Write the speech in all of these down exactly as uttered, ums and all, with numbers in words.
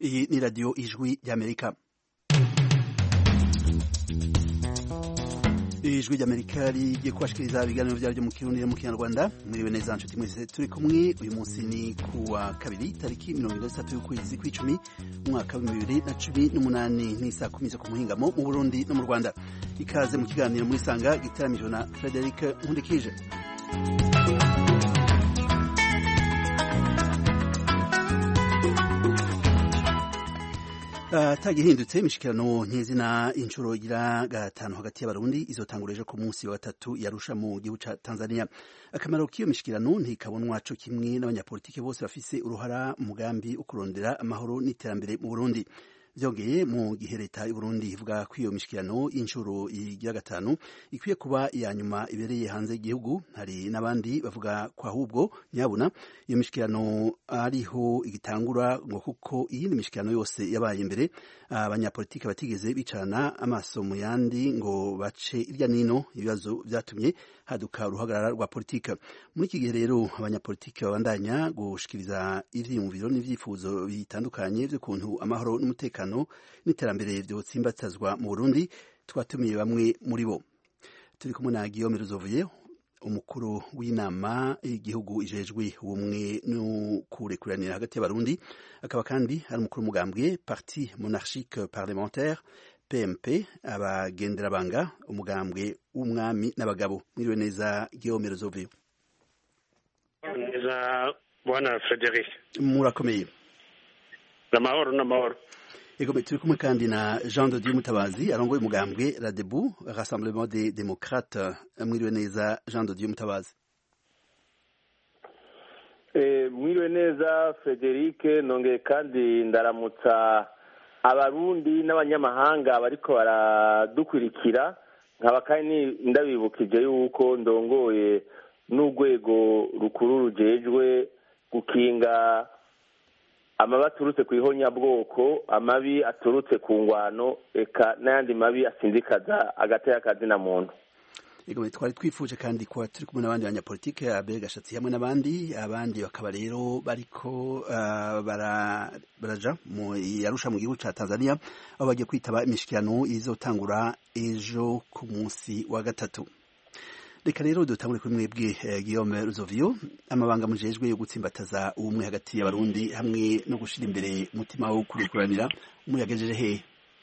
Iyi ni radio Ijwi ry'Amerika. Ijwi ry'Amerika rigiye kubashikiriza ibiganiro vyaryo mu Kirundi no mu Kinyarwanda. Mwiriwe neza nshuti mwese turi kumwe. Uyu munsi ni kuwa kabiri tariki mirongo ine n'itatu y'ukwezi kw'icumi umwaka wa bibiri na cumi n'umunani n'isa kumi zo ku muhingamo mu Burundi no mu Rwanda. Ikaze mu kiganiro muri Sanga gitaramijwe na Frederic Nkundikije. Atagihindutse imishikirano nk'izina inshuro igira gatanu hagati y'abarundi izotangureje ku munsi wa gatatu yarusha mu gihugu ca Tanzania. Akamaro k'iyo mishikirano ntikabonwa co kimwe n'abanyapolitike bose bafise uruhara mu mugambi wo kurondera amahoro n'iterambere mu Burundi. Vyongeye mu gihe leta y'u Burundi ivuga ko iyo mishikirano y'inshuro igira gatanu ikwiye kuba iya nyuma ibereye hanze y'igihugu, hari n'abandi bavuga ko ahubwo nyabuna iyo mishikirano ariho igitangura ngo kuko iyindi mishikirano yose yabaye imbere abanyapolitike batigeze bicarana amaso mu yandi ngo bace irya nino ibibazo vyatumye haduka uruhagarara rwa politika. Muri iki gihe rero abanyapolitike babandanya gushikiriza ivyiyumviro n'ivyifuzo bitandukanye vy'ukuntu amahoro n'umutekano n'iterambere vyotsimbatazwa mu Burundi. Twatumiye bamwe muri bo. Turi kumwe na Guillaume Ruzovuye, umukuru w'inama y'igihugu ijejwe ubumwe no kurekuranira hagati y'abarundi, akaba kandi ari umukuru w'umugambwe Parti Monarchique Parlementaire P M P, abagenderabanga umugambwe w'umwami n'abagabo. Mwiriwe neza Guillaume Ruzovuye. Neza bwana Frederic. Murakomeye. Namahoro namahoro. Ego turi kumwe kandi na Jean de Dieu Mutabazi arongoye umugambwe Radebu, Rassemblement des Démocrates. Mwiriwe neza Jean de Dieu Mutabazi. Eh mwiriwe neza Frederic, nongeye kandi ndaramutsa abarundi n'abanyamahanga bariko baradukurikira, nkaba kandi ndabibukije yuko ndongoye n'urwego rukuru rujejwe gukinga amabi aturutse ku ihonyabwoko, amabi aturutse ku ngwano, eka n'ayandi mabi asindikaza agateka kazina muntu. Ego twari twifuje kandi kuba turi kumwe n'abandi banyapolitike Abel Gashatsi hamwe n'abandi abandi bakaba rero bariko uh, bara baraja mu yarusha mu gihugu ca Tanzania aho bagiye kwitaba imishikirano izotangura ejo ku munsi wa gatatu. Reka rero dutangure kuri mwebwe eh, Guillaume Ruzovio, amabanga mujejwe yo gutsimbataza ubumwe hagati y'abarundi hamwe no gushira imbere umutima wo kurekuranira umuyagejeje he?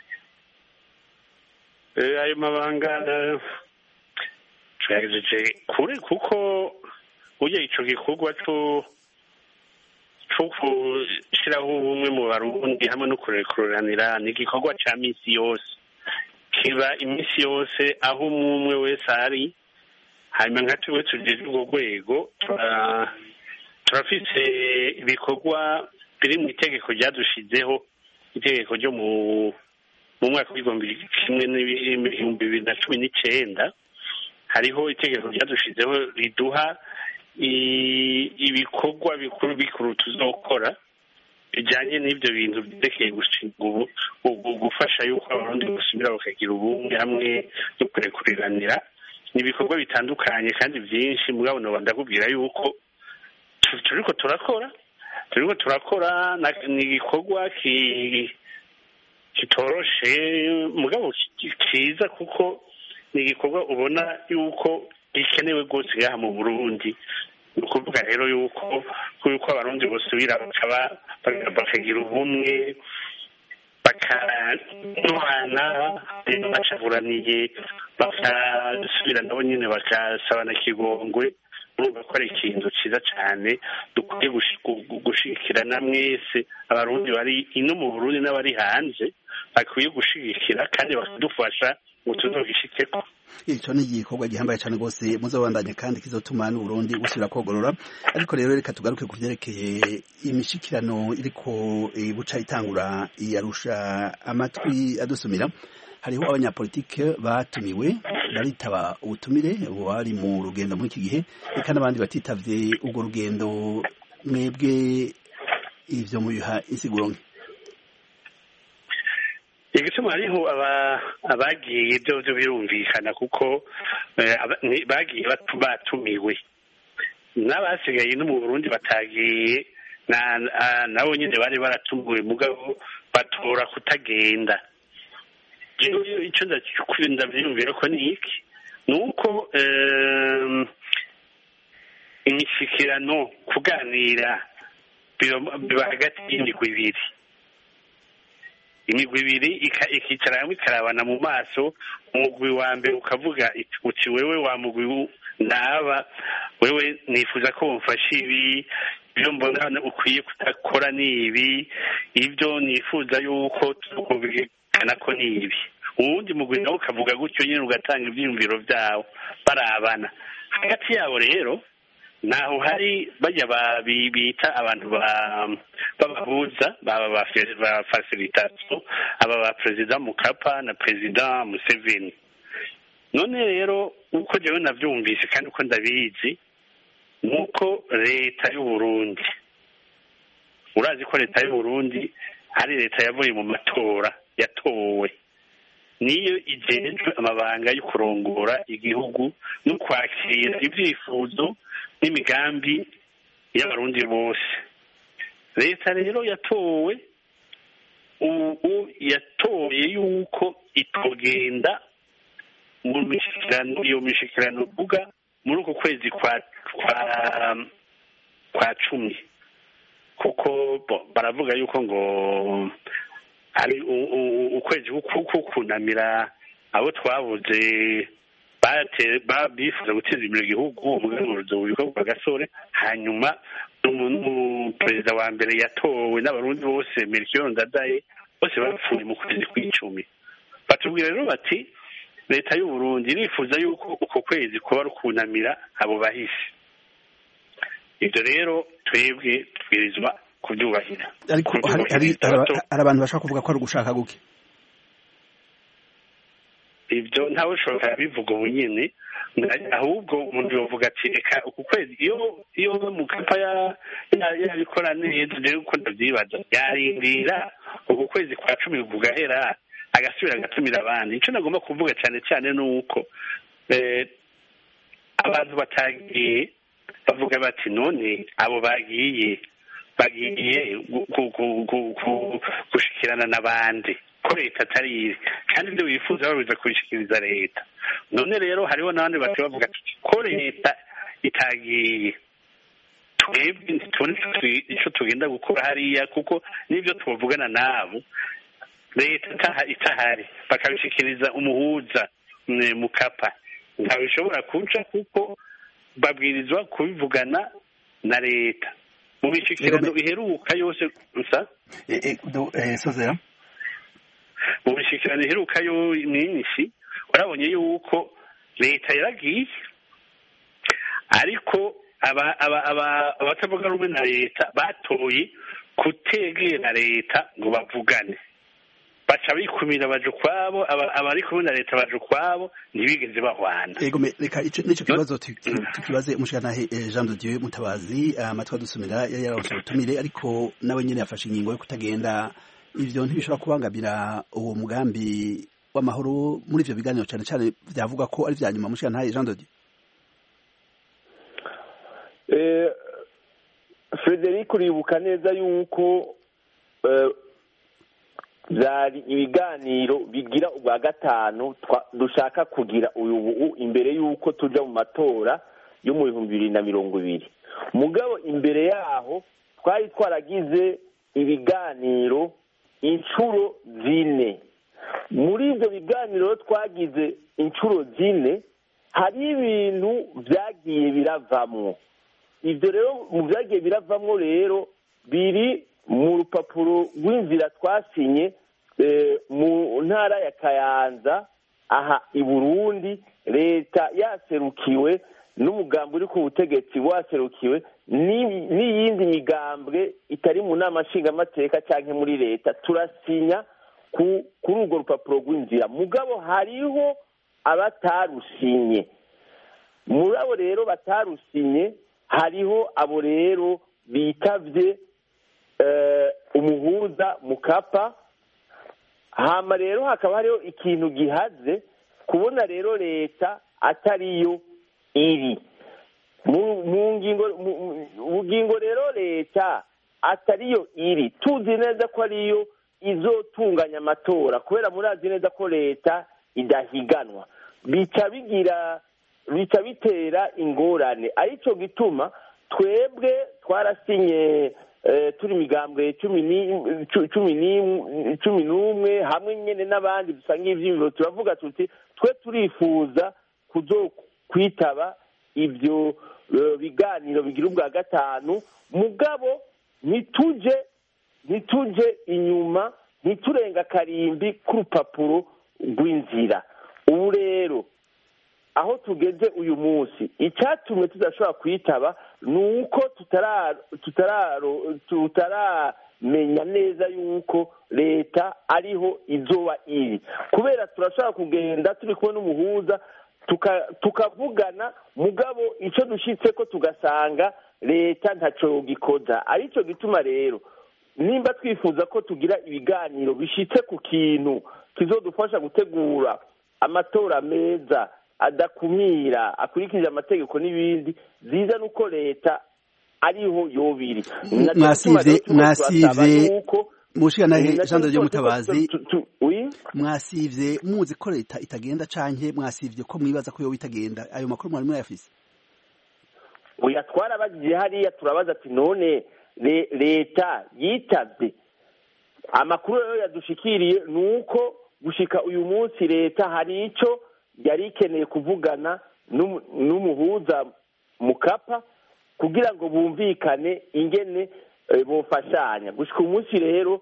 Eh ayo mabanga twagejeje kure kuko uje ico gikorwa cyo cyo kushiraho ubumwe mu barundi hamwe no kurekuranira ni igikorwa ca misi yose, kiba imisi yose aho umwe wese ari. Hanyuma nka tuwe tujeje urwo rwego turafise ibikorwa biri mu itegeko ryadushizeho, itegeko ryo mu mwaka w'ibihumbi kimwe n'ibihumbi bibiri na cumi n'icenda. Hariho itegeko ryadushizeho riduha ibikorwa bikuru bikuru tuzokora bijanye n'ivyo bintu vyerekeye gufasha yuko abarundi gusubira bakagira ubumwe hamwe no kurekuriranira. Ni ibikorwa bitandukanye kandi vyinshi, mugabo no ndakubwira yuko turiko turakora turiko turakora ni igikorwa kitoroshe mugabo kiza kuko ni igikorwa ubona yuko gikenewe rwose ngaha mu Burundi. Ni ukuvuga rero yuko yuko abarundi bosubira bakaba bakagira ubumwe bakanwana bacavuraniye bakasubira nabo nyine bakasabana kigongwe. Urumva ko ari ikintu ciza cane dukwiye gushigikirana mwese, abarundi bari ino mu Burundi n'abari hanze bakwiye gushigikira kandi bakadufasha ngo tuzogishikeko. Ico ni igikorwa gihambaye cane gose muzobandanya kandi kizotuma n'Uburundi busubira kogorora. Ariko rero reka tugaruke ku vyerekeye imishikirano iriko buca itangura yarusha amatwi adusumira. Hariho abanyapolitike batumiwe baritaba ubutumire bari mu rugendo muri iki gihe, eka n'abandi batitavye urwo rugendo. Mwebwe ivyo mubiha insiguro nke? Igituma hariho abagiye byo byo birumvikana kuko bagiye batumiwe, n'abasigaye no mu Burundi batagiye nabo nyine bari baratumiwe, mugabo batora kutagenda. Icyo ndabyiyumvira ko ni iki ni uko imishyikirano kuganira biba hagati y'imigwi ibiri imigwi ibiri ikicara hamwe ikarabana mu maso, umugwi wa mbere ukavuga uti wewe wa mugwi naba wewe nifuza ko wamfasha ibi, ibyo mbona ukwiye kudakora ni ibi, ibyo nifuza yuko tukumvikana ko ni ibi. Uwundi mugwi nawe ukavuga gutyo nyine ugatanga ibyiyumviro byawo barabana hagati yabo. Rero naho hari bajya bita abantu babahuza baba ba facilitation, aba ba perezida Mukapa na perezida Museveni. None rero uko jewe navyumvise kandi uko ndabizi nuko leta y'u Burundi, urazi ko leta y'u Burundi ari leta yavuye mu matora yatowe, niyo ijejwe amabanga yo kurongora igihugu no kwakira ibyifuzo n'imigambi y'abarundi bose. Leta rero yatowe ubu yatoye yuko itogenda mu mishikirano, iyo mishikirano uvuga muri uko kwezi kwa kwa kwa cumi, kuko baravuga yuko ngo ari ukwezi kukunamira abo twabuze bifuza guteza imbere igihugu, umuganuro witwa kwa Gasore. Hanyuma perezida wa mbere yatowe n'abarundi bose Melchior Ndadaye, bose bapfuye mu kwezi kw'icumi. Batubwira rero bati leta y'u Burundi irifuza yuko uko kwezi kuba rukunamira abo bahise. Ibyo rero twebwe tubwirizwa kubyubahira. Ariko hari abantu bashaka kuvuga ko ari ugushaka guke, ibyo ntawe ushobora bivuga ubu nyine, ahubwo umuntu yovuga ati reka uku kwezi iyo iyo Mukapa yabikora neza, rero uko ndabyibaza yarindira uku kwezi kwa cumi kugahera agasubira agatumira abandi. Icyo nagomba kuvuga cyane cyane ni uko abantu batagiye bavuga bati none abo bagiye bagiye gushikirana n'abandi ko leta atari kandi ibyo bifuza babiza kubishikiriza leta. None rero hariho n'abandi bati bavuga ko leta itagiye, twebwe ntitubone icyo tugenda gukora hariya, kuko n'ibyo tubavugana nabo leta itahari bakabishikiriza umuhuza Mukapa ntabishobora kuca, kuko babwirizwa kubivugana na leta mu mishikirano iheruka yose gusa. Sozera mu mishikirano iheruka yo myinshi urabonye yuko leta yaragiye, ariko abatavuga rumwe na leta batoye kutegera leta ngo bavugane, baca bikumira baje ukwabo, abari kumwe na leta baje ukwabo, ntibigeze bahwana. Yego, reka nicyo kibazo tukibaze umushikirantahe Jean de Dieu Mutabazi. Amatwi adusumira yari yaronse ubutumire, ariko nawe nyine yafashe ingingo yo kutagenda. Ivyo ntibishobora kubangamira uwo mugambi w'amahoro muri ivyo biganiro, cyane cyane byavuga ko ari vya nyuma. Umushikirantahe Jean de Dieu eh Frederic, uribuka neza yuko byari ibiganiro bigira ubwa gatanu dushaka kugira uyu imbere y'uko tuja mu matora yo mu bihumbi bibiri na mirongo ibiri. Mugabo imbere yaho twari twaragize ibiganiro inshuro zine. Muri ibyo biganiro twagize inshuro zine hari ibintu byagiye biravamwo. Ibyo rero mu byagiye biravamwo rero biri mu rupapuro rw'inzira twasinye mu ntara ya Kayanza aha i Burundi, leta yaserukiwe n'umugambi uri ku butegetsi waserukiwe n'iyindi migambwe itari mu nama nshingamateka cyangwa muri leta. Turasinya kuri urwo rupapuro rw'inzira, mugabo hariho abatarusinye. Muri abo rero batarusinye hariho abo rero bitavye umuhuza Mukapa. Hama rero hakaba hariho ikintu gihaze kubona rero leta atariyo iri mu ngingo mu ngingo rero leta atariyo iri, tuzi neza ko ariyo izotunganya amatora kubera murazi neza ko leta idahiganwa bica bigira bica bitera ingorane arico gituma twebwe twarasinye turi imigambwe cumi n'umwe hamwe nyine n'abandi dusanga ivyiyumviro turavuga tuti twe turifuza kuzo kwitaba ibyo biganiro bigira ubwa gatanu mugabo ntituje ntituje inyuma ntiturenga karimbi k'urupapuro rw'inzira ubu rero aho tugeze uyu munsi icyatumwe tudashobora kwitaba ni uko tutaramenya neza yuko leta ariho izoba iri kubera turashobora kugenda turi kumwe n'umuhuza tukavugana mugabo icyo dushyitse ko tugasanga leta ntacyo gikoza aricyo gituma rero nimba twifuza ko tugira ibiganiro bishyitse ku kintu kizodufasha gutegura amatora meza adakumira akurikije amategeko n'ibindi ziza nuko leta ariho yobiri mwasivye mwasivye mushikana Jean de Mutabazi mwasivye muzi ko leta itagenda canke mwasivye ko mwibaza ko yo bitagenda ayo makuru mwari mwayafise oya twarabagiye hariya turabaza ati none leta yitavye amakuru yo yadushikiriye nuko gushika uyu munsi leta hari ico yari ikeneye kuvugana n'umuhuza Mukapa kugira ngo bumvikane ingene bofashanya gushika umunsi rero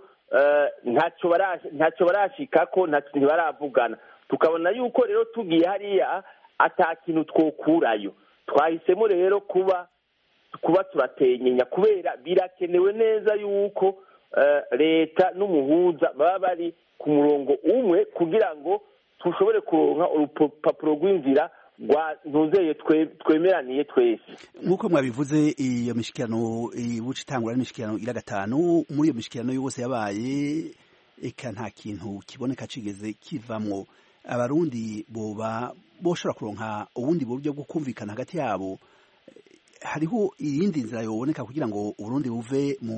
ntacyo barashikako ntibaravugana tukabona yuko rero tugiye hariya ata kintu twokurayo twahisemo rero kuba kuba turatenyenya kubera birakenewe neza yuko leta n'umuhuza baba bari ku murongo umwe kugira ngo tushobore kuronka urupapuro rw'inzira rwa ntuzeye twemeraniye twese nk'uko mwabivuze iyo mishikirano ibuca itangura n'imishikirano ira gatanu muri iyo mishikirano yose yabaye eka nta kintu kiboneka cigeze kivamwo abarundi boba boshobora kuronka ubundi buryo bwo kumvikana hagati yabo hariho iyindi nzira yoboneka kugira ngo Uburundi buve mu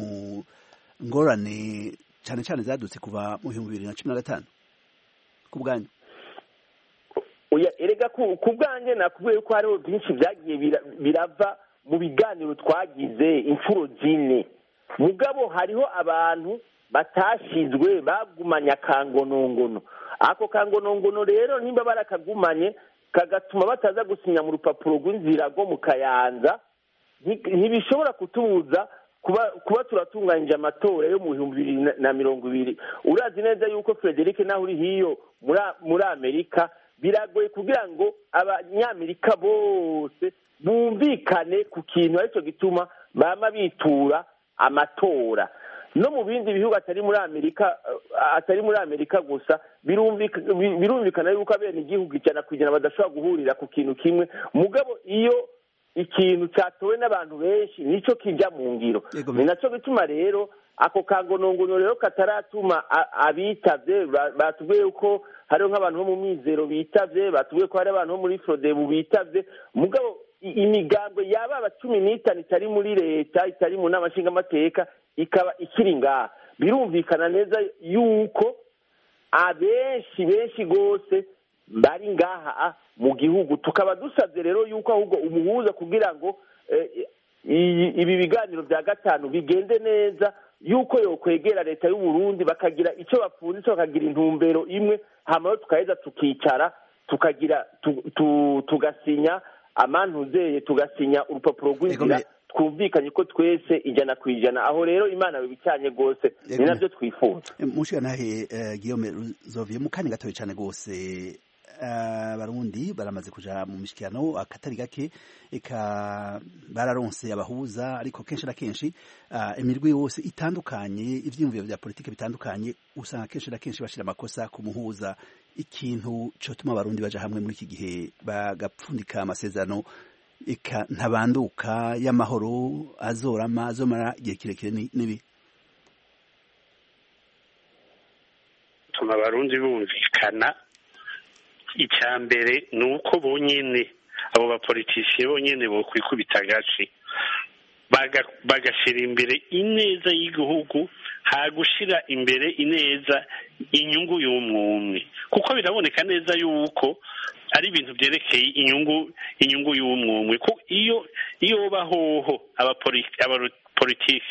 ngorane cyane cyane zadutse kuva mu bihumbi bibiri na cumi na gatanu ku bwanyu erega ku bwanjye nakubwiye ko hariho byinshi byagiye birava mu biganiro twagize inshuro zine mugabo hariho abantu batashizwe bagumanye akangonongono ako kangonongono rero nimba barakagumanye kagatuma bataza gusinya mu rupapuro rw'inzira rwo mu Kayanza ntibishobora kutubuza kuba kuba turatunganyije amatora yo mu bihumbi bibiri na mirongo ibiri urazi neza yuko Frederic naho uri hiyo muri Amerika biragoye kugira ngo abanyamerika bose bumvikane ku kintu aricyo gituma bama bitura amatora no mu bindi bihugu atari muri Amerika atari muri Amerika gusa birumvikana yuko abene igihugu ijana ku ijana badashobora guhurira ku kintu kimwe mugabo iyo ikintu cyatowe n'abantu benshi nico kijya mu ngiro ni naco gituma rero ako kangonongono rero kataratuma abitavye batubwiye uko hariho nk'abantu bo mu mizero bitavye batubwiye ko hari abantu bo muri Frodebu bitavye mugabo imigambwe yaba aba cumi n'itanu itari muri leta itari mu nama nshingamateka ikaba ikiri ngaha birumvikana neza yuko abenshi benshi gose bari ngaha mu gihugu tukaba dusabye rero yuko ahubwo umuhuza kugira ngo ibi biganiro bya gatanu bigende neza yuko yokwegera leta y'u Burundi bakagira icyo bapfunditse bakagira intumbero imwe hama tukaheza tukicara tukagira tugasinya amantuzeye tugasinya urupapuro rw'inzira twumvikanye ko twese ijana ku ijana aho rero imana bibicanye gose ni navyo twifuza mushikanahe Guillaume Zoviye mu kanya gatoye cyane gose abarundi baramaze kuja mu mishikirano akatari gake eka bararonse abahuza ariko kenshi na kenshi imirwi yose itandukanye ivyiyumviro vya politike bitandukanye usanga kenshi na kenshi bashira amakosa ku muhuza ikintu cyo tuma abarundi baja hamwe muri iki gihe bagapfundika amasezerano eka ntabanduka y'amahoro azorama azomara igihe kirekire nibi tuma abarundi bumvikana icya mbere ni uko bonyine abo bapolitisiye bonyine bokwikubita agace bagashyira imbere ineza y'igihugu hagushira imbere ineza inyungu y'umwumwe kuko biraboneka neza yuko ari ibintu byerekeye inyungu inyungu y'umwumwe ko iyo iyo bahoho abapolitiki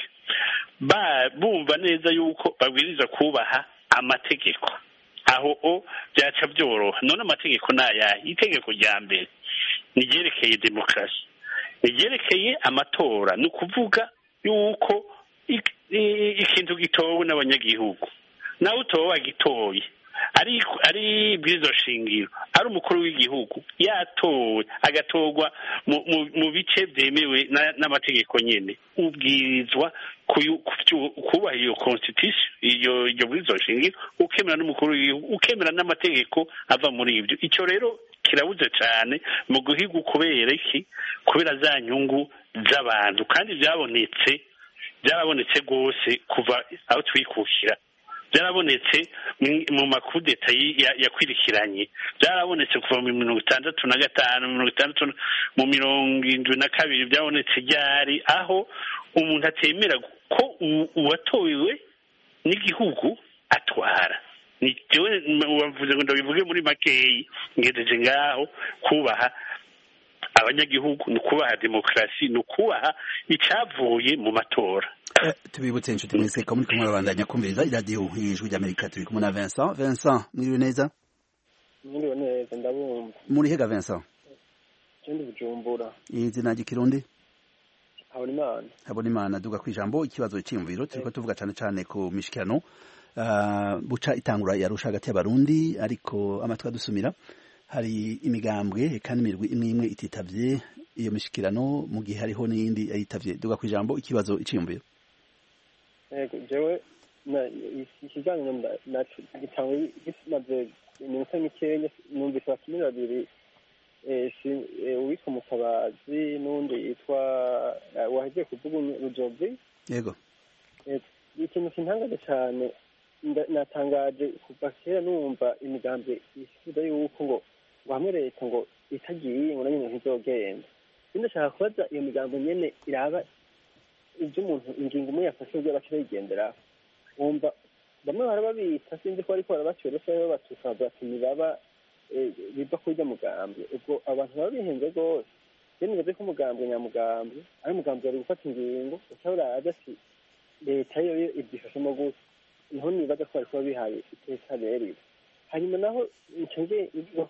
bumva neza yuko babwiriza kubaha amategeko aho o byaca byoroha none amategeko n'ayahe itegeko rya mbere ni ryerekeye demokarasi ni ryerekeye amatora ni ukuvuga yuko ikintu gitowe n'abanyagihugu nawe utowe wagitoye ari ari bwizo shingiro ari umukuru w'igihugu yatowe agatorwa mu bice byemewe n'amategeko nyene ubwirizwa kubaha iyo constitution iyo iyo bwizo shingiro ukemera n'umukuru w'igihugu ukemera n'amategeko ava muri ibyo icyo rero kirabuze cyane mu guhiga kubera iki kubera za nyungu z'abantu kandi byabonetse byarabonetse rwose kuva aho twikukira byarabonetse mu makudeta yakwirikiranye byarabonetse kuva mu mirongo itandatu na gatanu mirongo itandatu mu mirongo indwi na kabiri byabonetse ryari aho umuntu atemera ko uwatowe n'igihugu atwara ni jewe wavuze ngo ndabivuge muri makeyi ngejeje ngaho kubaha abanyagihugu ni ukubaha demokarasi ni ukubaha icyavuye mu matora tubibutse inshuti mwese ko muri kumwe babandanya kumviriza iradiyo y'ijwi ry'Amerika turi kumwe na Vincent Vincent mwiriwe neza mwiriwe neza ndabumva muri hega Vincent cyandi Bujumbura izina ry'ikirundi Habonimana Habonimana duga kwijambo ikibazo cy'imviro turiko tuvuga cyane cyane ku mishikirano uh, buca itangura yarusha hagati y'abarundi ariko amatwa dusumira hari imigambwe kandi imirwi imwe imwe ititavye iyo mishikirano mu gihe hariho n'iyindi yitavye duga kwijambo ikibazo iciyumviro yego jewe na ikijanye na gitangwe gisimaze iminota mikeya numvise abakinira babiri uwitwa Mutabazi n'undi yitwa wahejeje kuvuga Rujovi yego ikintu kintangaje cyane natangaje kuva kera numva imigambi isize yuko ngo wamwe leta ngo itagiye ngo nanyo ntizogenda ndashaka kubaza iyo migambo nyene iraba ibyo umuntu ingingo umwe yafashe ibyo abakira yigendera wumva bamwe barababita sinzi ko ariko barabacyorosa rero batuka bati nibaba biva kurya mugambi ubwo abantu baba bihenze rwose rero nibaze ko umugambi nyamugambi ari umugambi wari gufata ingingo utabura ati leta yo ibyifashemo gusa niho nibaza ko bariko bihaye iteka bereye hanyuma naho ncenge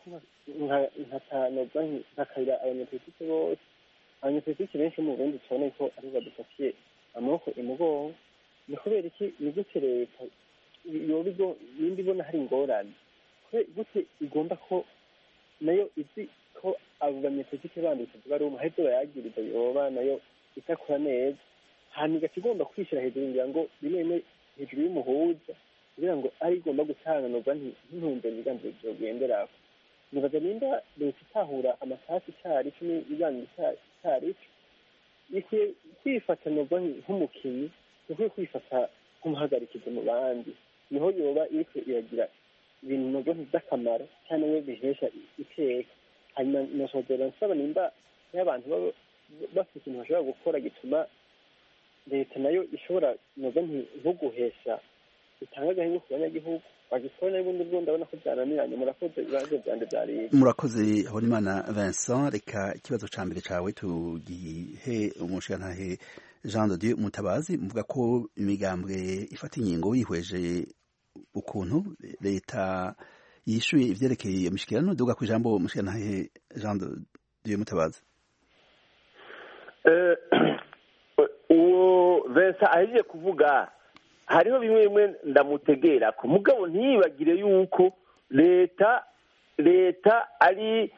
nkatanoza nkakayira abanyapolitike bose abanyapolitike benshi mu Burundi tubona ko ari badufatiye amaboko imugongo ni kubera iki ni gute leta yobigo nindi ibona hari ingorane gute igomba ko nayo izi ko abo banyapolitike bandi tuvuga ari umuhezo bayagiriza yoba nayo itakora neza hanyuma igomba kwishyira hejuru ngira ngo rimwe rimwe hejuru y'umuhuza kugira ngo ari igomba gutanga nubwo ntunze imigambi byogendera nibaza nimba leta itahura amasasi cyari cumi ibiganiro cyari ikwiye kwifata nubwo nk'umukinnyi ikwiye kwifata nk'umuhagarikizi mu bandi niho yoba iriko iragira ibintu nubwo by'akamaro cyane we bihesha iteka hanyuma nosozera nsaba nimba y'abantu bafite ikintu bashobora gukora gituma leta nayo ishobora nubwo ntuguhesha itanga agahingo ku banyagihugu bagikora n'ubundi bwo ndabona ko byananiranye murakoze ibibazo byande byari murakoze Habonimana Vincent reka ikibazo ca mbere cawe tugihe umushikantahe Jean de Dieu Mutabazi mvuga ko imigambwe ifata ingingo yihweje ukuntu leta yishuye ivyerekeye iyo mishikirano duga ku ijambo umushikantahe Jean de Dieu Mutabazi uwo Vincent ahejeje kuvuga hariho bimwe bimwe ndamutegera ko mugabo ntiyibagire yuko leta leta ari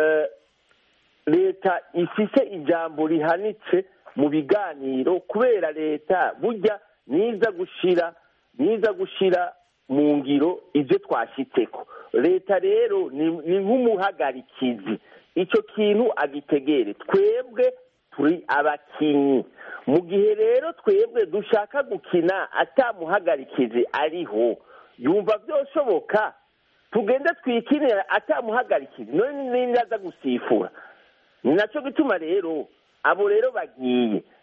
leta ifise ijambo rihanitse mu biganiro kubera leta burya niza gushira niza gushira mu ngiro ibyo twashyitseko leta rero ni nk'umuhagarikizi icyo kintu agitegere twebwe turi abakinyi mu gihe rero twebwe dushaka gukina atamuhagarikizi ariho yumva byoshoboka tugende twikinira atamuhagarikizi none nindaza gusifura ni nacyo gituma rero abo rero bagiye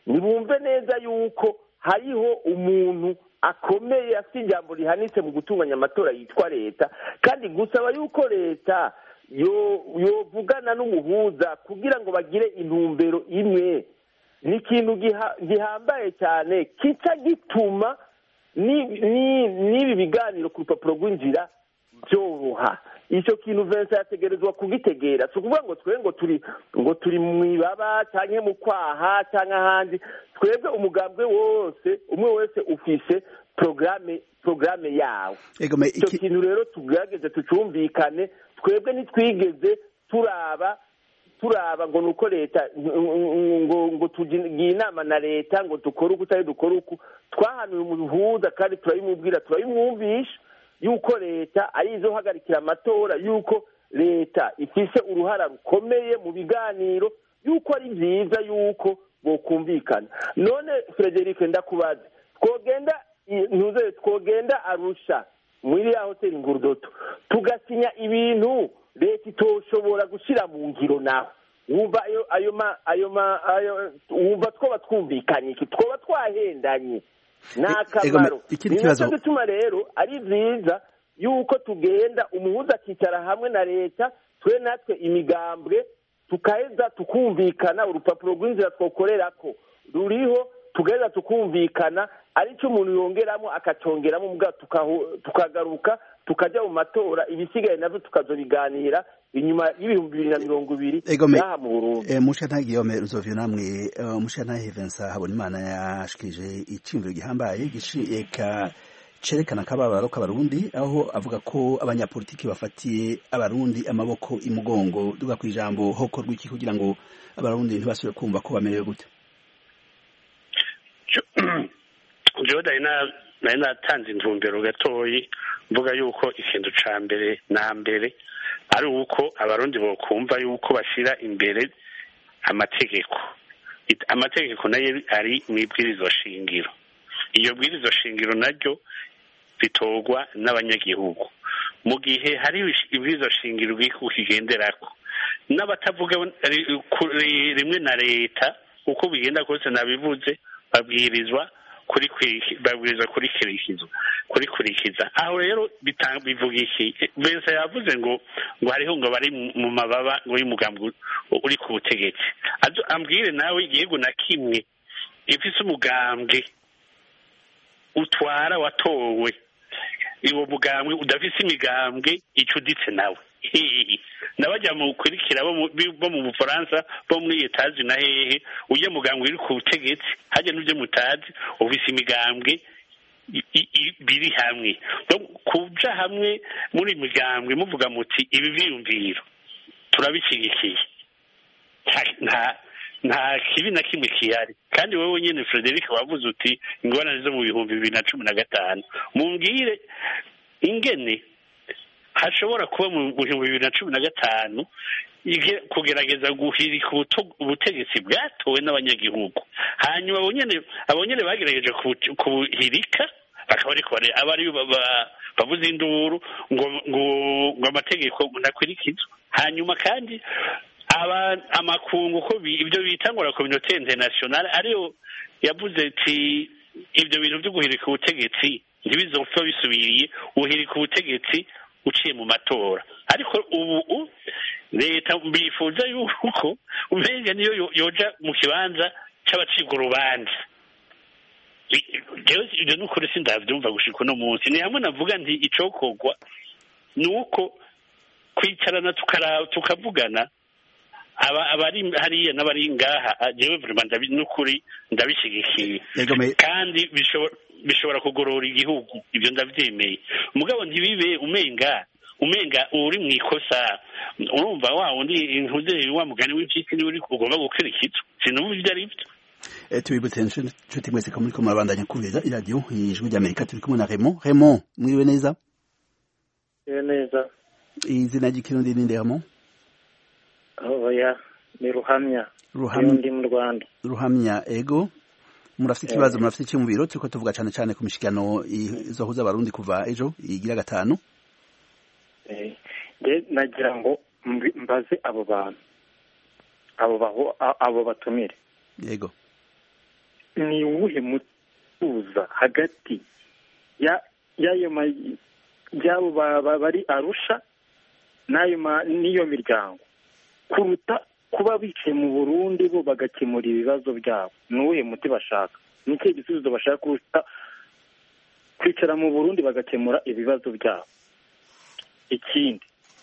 ntibumve neza yuko hariho umuntu akomeye afite ijambo rihanitse mu gutunganya amatora yitwa leta, kandi gusaba yuko leta yovugana n'umuhuza kugira ngo bagire intumbero imwe ni ikintu gihambaye cyane kica gituma n'ibi biganiro ku rupapuro rw'inzira byoroha. icyo kintu Vincent yategerezwa kugitegera, si ukuvuga ngo twe ngo turi ngo turi mu ibaba cyangwa mu kwaha cyangwa ahandi. Twebwe umugambwe wose umwe wese ufise programme programme yawe. Icyo kintu rero tugerageze tucumvikane, twebwe ntitwigeze turaba turaba ngo nuko leta ngo ngo tugiye inama na leta ngo dukore uko utari dukore uko. Twahanuye umuhuza kandi turabimubwira turabimwumvisha yuko leta ari izohagarikira amatora, yuko leta ifise uruhara rukomeye mu biganiro, yuko ari byiza yuko bokumvikana. None Frederic ndakubaza, twogenda ntuze twogenda Arusha muri ya hoteli Ngurudoto tugasinya ibintu leta itoshobora gushira mu ngiro naho, wumva ayo ayo ma ayo ma ayo wumva twoba twumvikanye iki, twoba twahendanye n'akamaro. Nico gituma rero ari byiza yuko tugenda umuhuza akicara hamwe na leta, twe natwe imigambwe tukaheza tukumvikana, urupapuro rw'inzira twokorerako ruriho, tugaheza tukumvikana, aricyo umuntu yongeramo akacongeramo mbwa tukagaruka tukajya mu matora, ibisigaye navyo tukazobiganira inyuma y'ibihumbi bibiri na mirongo ibiri naha mu Burundi. E, Mushana Guillaume Ruzovio namwe uh, Mushana Vincent Habonimana yashikije iciyumviro gihambaye gishika cerekana kababaro k'abarundi, aho avuga ko abanyapolitiki bafatiye abarundi amaboko imugongo. Duga kwijambo hoko rw'iki kugira ngo abarundi ntibasubire kumva ko bamerewe gute? Joda ina nari natanze intumbero gatoyi mvuga yuko ikintu ca mbere na mbere ari uko abarundi bokumva yuko bashira imbere amategeko. Amategeko nayo ari mwibwirizo shingiro. Iyo bwirizo shingiro naryo bitogwa n'abanyagihugu. Mu gihe hari ibwirizo shingiro bikukigenderako n'abatavuga rimwe na leta uko bigenda kose nabivuze, babwirizwa kuri babwirizwa kuri kirikizwa kuri kurikiza. Aho rero bivuga iki? Vincent yavuze ngo ngo hariho ngo bari mu mababa ngo y'umugambwe uri ku butegetsi. Ambwire nawe igihugu na kimwe ifise umugambwe utwara watowe, iwo mugambwe udafise imigambwe icuditse nawe nabajya mu kurikira bo mu Bufaransa bo muri etazi na hehe, uje mugambwe uri ku butegetsi haje n'ibyo mutazi ufise imigambwe biri hamwe. Kuja hamwe muri migambwe muvuga muti ibi biyumviro turabishigikiye, nta nta kibi na kimwe kihari. Kandi wowe nyene Frederic wavuze uti ingorane zo mu bihumbi bibiri na cumi na gatanu, mumbwire ingene hashobora kuba mu bihumbi bibiri na cumi na gatanu kugerageza guhirika ubutegetsi bwatowe n'abanyagihugu, hanyuma abonyene abonyene bagerageje kubuhirika bakaba ariko abari bavuze induru ngo ngo amategeko nakwirikizwa. Hanyuma kandi aba amakungu ko ibyo bitangura communauté internationale ariyo yavuze ati ibyo bintu byo guhirika ubutegetsi ntibizopfa bisubiriye, uhirika ubutegetsi uciye mu matora. Ariko ubu leta bifuza yuko umenga niyo yoja mu kibanza c'abacibwa urubanza. Ibyo n'ukuri sindavyumva gushika uno munsi. Ni hamwe navuga nti icokogwa nuko kwicarana tukavugana aba abari hariya n'abari ngaha, jewe vraiment n'ukuri ndabishigikiye kandi bishobora bishobora kugorora igihugu, ibyo ndavyemeye. Mugabo ntibibe umenga umenga uri mu ikosa, urumva wa undi intuze wa mugani w'iciki ni uri kugomba gukurikizwa. Sinumva ibyo ari byo. Eh, tubibutse nshuti mwese ko muri ko murabandanya kumvira iradiyo y'Ijwi ry'Amerika. Turi kumwe na Raymond. Raymond, mwiriwe neza? Mwiriwe neza. Izina ry'ikirundi ni Raymond? Oh ya, ni Ruhamya. Ruhamya ndi mu Rwanda. Ruhamya, ego. Murafite ikibazo, murafite iki mu biro? Turiko tuvuga cyane cyane ku mishikano izohuza abarundi kuva ejo igira gatanu. Eh, je nagira ngo mbaze abo bantu. Abo baho abo batumire. Yego. ni uwuhe mutuza hagati ya y'ayo y'abo bari Arusha n'ayo n'iyo miryango kuruta kuba bicaye mu Burundi bo bagakemura ibibazo byabo? Ni uwuhe muti bashaka? Ni ikihe gisubizo bashaka kuruta kwicara mu Burundi bagakemura ibibazo byabo? Ikindi,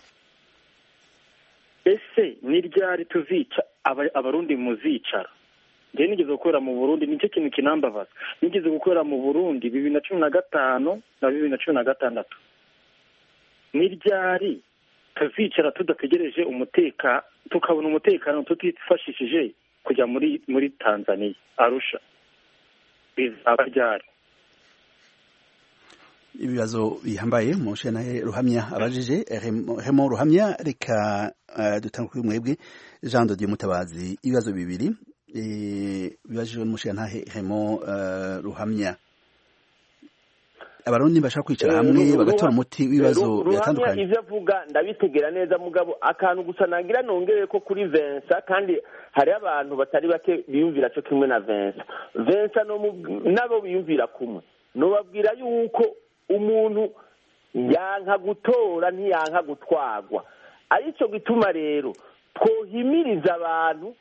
ese ni ryari tuzica abarundi muzicara? njye nigeze gukorera mu Burundi, nicyo kintu kinambabaza. Nigeze gukorera mu Burundi bibiri na cumi na gatanu na bibiri na cumi na gatandatu. Ni ryari tuzicara tudategereje umutekano, tukabona umutekano tutifashishije kujya muri muri Tanzania Arusha? Bizaba ryari? Ibibazo bihambaye mushana Ruhamya abajije Hemo Ruhamya. Reka uh, dutanga kuri mwebwe Jean de Dieu Mutabazi ibibazo bibiri eh bibajije mushana Hemo uh, Ruhamya. Abarundi bashaka kwicara hamwe bagatora umuti w'ibibazo byatandukanye. Ivyo avuga ndabitegera neza mugabo akantu gusa nangira nongere ko kuri Vincent, kandi hari abantu batari bake biyumvira cyo kimwe na Vincent. Vincent no nabo biyumvira kumwe. No babwira yuko umuntu yanka gutora ntiyanka gutwagwa. Arico gituma rero twohimiriza abantu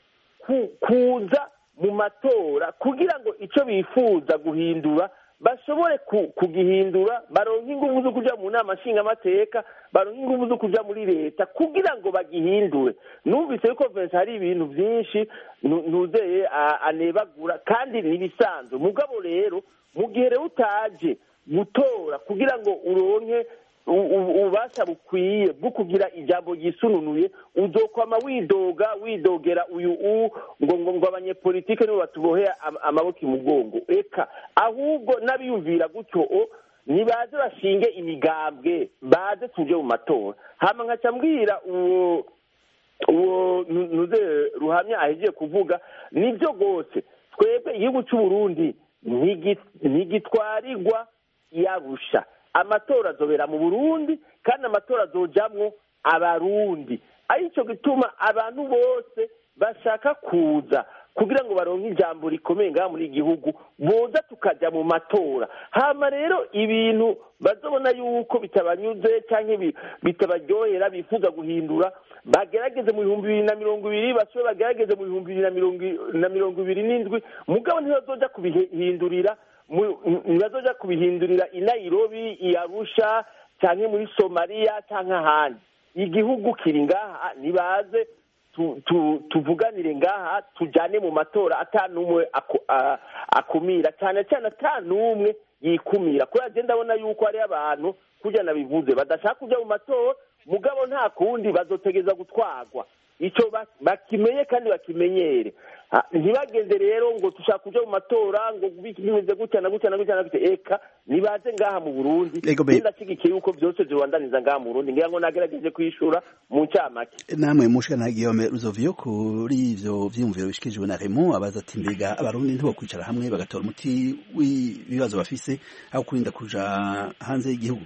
kuza mu matora kugira ngo ico bifuza guhindura bashobore kugihindura, baronka ingufu zo kuja mu nama nshingamateka, baronka ingufu zo kuja muri leta kugira ngo bagihindure. Numvise yuko Vincent hari ibintu byinshi ntuzeye anebagura kandi nibisanzwe. Mugabo rero mu gihe rero utaje gutora kugira ngo uronke ubasha bukwiye bwo kugira ijambo ryisununuye, uzokwama widoga widogera uyu u ngo ngo ngo abanyepolitike nibo batuboheye amaboko imugongo. Eka ahubwo nabiyumvira gutyo nibaze bashinge imigambwe, baze tuje mu matora. Hama nkaca mbwira uwo uwo nuze Ruhamya ahejeje kuvuga nibyo gose. Twebwe igihugu cy'u Burundi ntigitwarirwa Yarusha. Amatora azobera mu Burundi kandi amatora azojamwo abarundi. Arico gituma abantu bose bashaka kuza kugira ngo baronke ijambo rikomeye ngaha muri igihugu boza tukaja mu matora. Hama rero ibintu bazobona yuko bitabanyuze canke bitabaryohera bifuza guhindura, bagerageze mu bihumbi bibiri na mirongo ibiri, bashobe bagerageze mu bihumbi bibiri na mirongo ibiri n'indwi, mugabo ntibazoja kubihindurira nibazoja kubihindurira i Nairobi, i Arusha canke muri Somalia canke ahandi. Igihugu kiri ngaha, nibaze tuvuganire ngaha tujane mu matora atanumwe akumira, cyane cyane atanumwe yikumira. Kuri agenda ndabona yuko ari abantu kujya nabivuze badashaka kuja mu matora, mugabo nta kundi bazotegeza gutwagwa. Ico bakimenye kandi bakimenyere. Ntibagende rero ngo tushaka kuja mu matora ngo bimeze gutya na gutya na gutya na gutya. Eka nibaze ngaha mu Burundi, ndashigikiye yuko byose byobandaniza ngaha mu Burundi. Ngira ngo nagerageje kwishura mu ncamake. Namwe mushana Guillaume Ruzovio kuri ivyo vyumviro bishikijwe na Raymond abaza ati mbega abarundi ntibo kwicara hamwe bagatora umuti w'ibibazo bafise aho kurinda kuja hanze y'igihugu?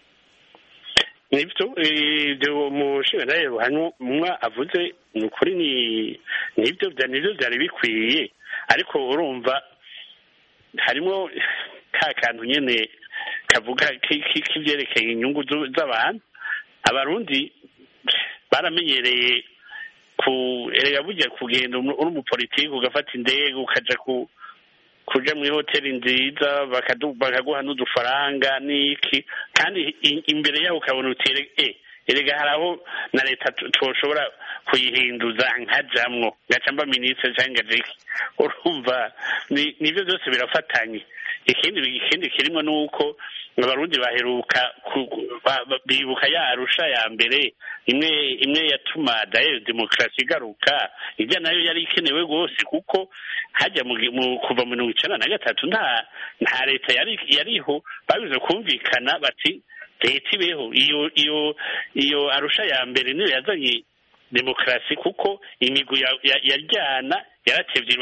Nibyo ibyo mushinga naye Ruhamya avuze ni ukuri, ni nibyo bya nibyo byari bikwiye, ariko urumva harimo ka kantu nyene kavuga k'ivyerekeye inyungu z'abantu. Abarundi baramenyereye ku erega burya kugenda uri umupolitiki ugafata indege ukaja ku kuja mu hoteli nziza bakaguha n'udufaranga n'iki, kandi imbere yaho ukabona utere eh erega haraho na leta toshobora kuyihinduza nkajamwo gacamba ministre cyangwa jiki. Urumva nivyo byose birafatanye. Ikindi ikindi kirimo nuko abarundi baheruka bibuka ya Arusha ya mbere imwe imwe yatuma dayo demokrasi igaruka, ijya nayo yari ikenewe gose kuko hajya mu kuva mu mirongo icenda na gatatu nta nta leta yari yariho, babize kumvikana bati leta ibeho. Iyo iyo iyo Arusha ya mbere niyo yazanye demokrasi kuko imigwi yaryana yaratevye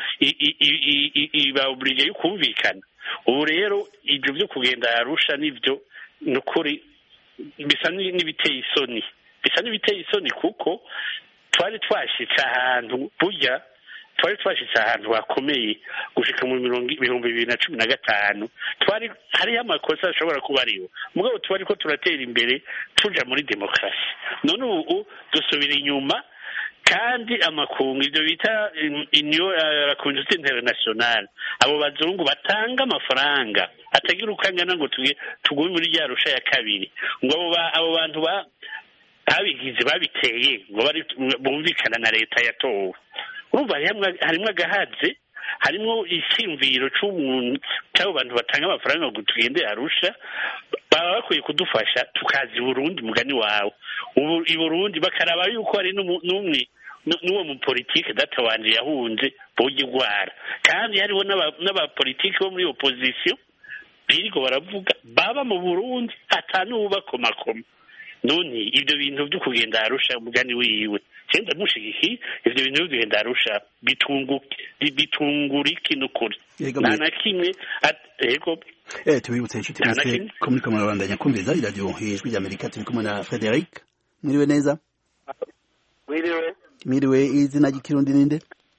iba oblige yo kumvikana. Ubu rero ibyo byo kugenda Arusha nivyo nukuri bisa n'ibiteye isoni, bisa n'ibiteye isoni kuko twari twashitse ahantu burya twari twashitse ahantu hakomeye gushika mu bihumbi bibiri na cumi na gatanu twari hariho amakosa ashobora kuba ariho mugabo twari ko turatera imbere tuja muri demokarasi none ubu dusubira inyuma kandi amakungu ibyo bita union la communauté internationale abo bazungu batanga amafaranga atagira ukangana ngo tugume muri rya rusha ya kabiri ngo abo bantu ba abigize babiteye ngo bari bumvikana na leta yatowe urumva harimwo agahaze harimwo icyumviro c'umuntu cy'abo bantu batanga amafaranga ngo tugende Arusha baba bakwiye kudufasha tukazi Burundi mugani wawe ubu i Burundi bakaraba yuko ari n'umwe n'uwo mu politike data wanje yahunze boge gwara kandi hariho n'abapolitike bo muri opposition biriko baravuga baba mu Burundi atanu bakomakoma none ibyo bintu byo kugenda Arusha umugani wiwe cyenda mushigiki ibyo bintu byo kugenda Arusha bitunguke bitunguriki n'ukuri nta na kimwe ego eh tubibutse inshuti mwese ko muri kamwe babandanya kumviza iradiyo hejuru y'Amerika turi kumwe na Frederic mwiriwe neza mwiriwe mwiriwe izina ry'ikirundi ninde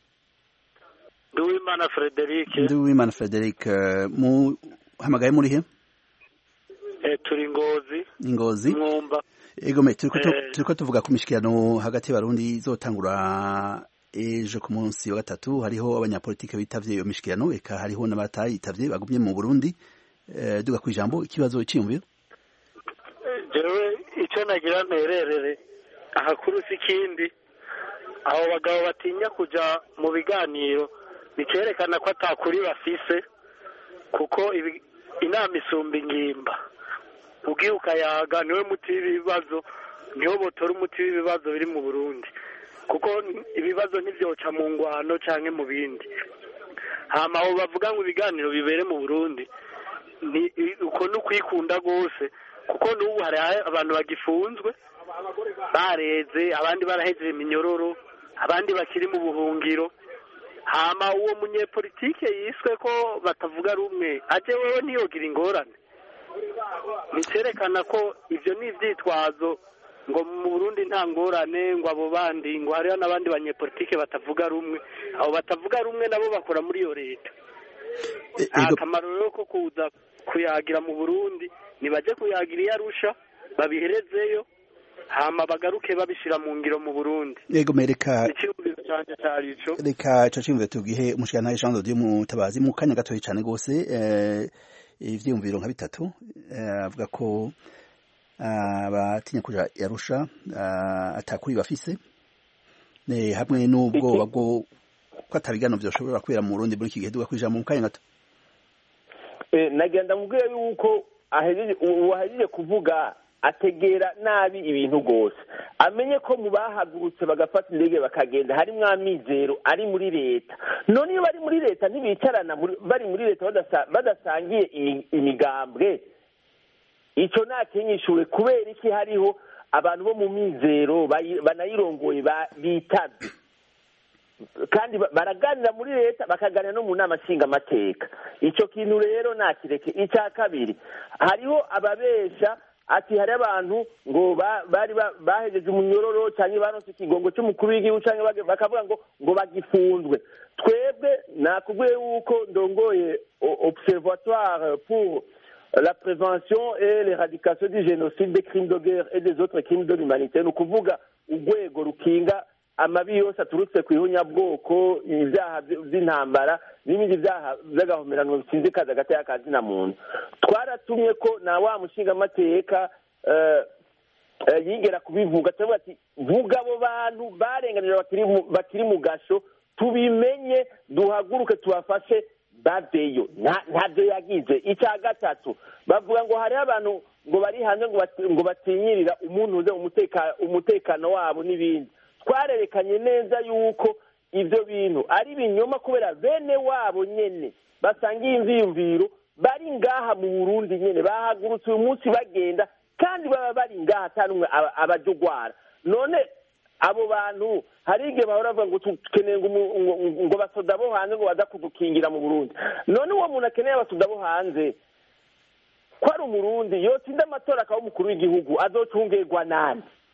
Nduwimana Frederic Nduwimana Frederic mu hamagaye muri he eh turi Ngozi Ngozi Mwumba ego me turiko turiko tuvuga ku mishikirano hagati y'abarundi izotangura ejo ku munsi wa gatatu hariho abanyapolitike bitavye iyo mishikirano eka hariho n'abatayitavye bagumye mu Burundi eh duga ku ijambo ikibazo cyiyumviro jewe icyo nagira ntererere ahakuru sikindi aho bagabo batinya kuja mu biganiro bikerekana ko atakuri bafise kuko inama isumba ingimba ugiye ukayaga niwe muti w'ibibazo niho botora umuti w'ibibazo biri mu Burundi kuko ibibazo ntibyoca mu ngwano canke mu bindi hama aho bavuga ngo ibiganiro bibere mu Burundi ni uko no kwikunda gose kuko n'ubu hari abantu bagifunzwe bareze abandi barahejeje iminyororo abandi bakiri mu buhungiro hama uwo munyepolitike yiswe ko batavuga rumwe aje wewe niyogira ingorane niterekana ko ivyo ni ivyitwazo ngo mu Burundi nta ngorane ngo abo bandi ngo hariho n'abandi banyepolitike batavuga rumwe abo batavuga rumwe nabo bakora muri iyo leta akamaro rero ko kuza kuyagira mu Burundi nibaje kuyagira iyo Arusha babiherezeyo hama bagaruke babishira mu ngiro mu Burundi yego mereka icyumviro cyanje cyarico reka cyo cyumviro tugihe umushikana Jean Dodieu Mutabazi mu kanya gatoyi cyane gose eh ivyumviro nka bitatu avuga ko abatinya kuja Arusha atakuri bafise ne hamwe n'ubwoba bwo ko atabigano byoshobora kwera mu Burundi muri iki gihe duga kwija mu kanya gato eh nagenda mubwira yuko ahejeje uwahejeje kuvuga ategera nabi ibintu gose amenye ko mu bahagurutse bagafata indege bakagenda hari mwamizero ari muri leta none iyo bari muri leta ntibicarana bari muri leta badasangiye imigambwe ico nakenyishuwe kubera iki hariho abantu bo mu mizero banayirongoye bitavye kandi baraganira muri leta bakaganira no mu nama nshinga amateka ico kintu rero nakireke icya kabiri hariho ababesha ati hari abantu ngo bari bahejeje umunyororo cyangwa baronse ikigongo cy'umukuru w'igihugu cyangwa bakavuga ngo ngo bagifunzwe twebwe nakubwiye yuko ndongoye observatoire pour la prévention et l'éradication du génocide, des crimes de guerre et des autres crimes de l'humanité ni ukuvuga urwego rukinga amabi yose aturutse ku ihunyabwoko ibyaha by'intambara n'ibindi byaha by'agahomerano bisinzikaza hagati y'akazi na muntu twaratumye ko na wa mushinga amateka yigera kubivuga turavuga ati vuga abo bantu barenganira bakiri mu gasho tubimenye duhaguruke tubafashe baveyo ntabyo yagize icya gatatu bavuga ngo hariho abantu ngo bari hanze ngo batinyirira umuntu uze umutekano wabo n'ibindi twarerekanye neza yuko ibyo bintu ari ibinyoma kubera bene wabo nyene basangiye imviyumviro bari ngaha mu Burundi nyene bahagurutse uyu munsi bagenda kandi baba bari ngaha atanumwe abajugwara none abo bantu hari igihe bahora bavuga ngo tukeneye ngo basoda bo hanze ngo baza kudukingira mu Burundi none uwo muntu akeneye abasoda bo hanze ko ari umurundi yotsinda amatora akaba umukuru w'igihugu azocungerwa nani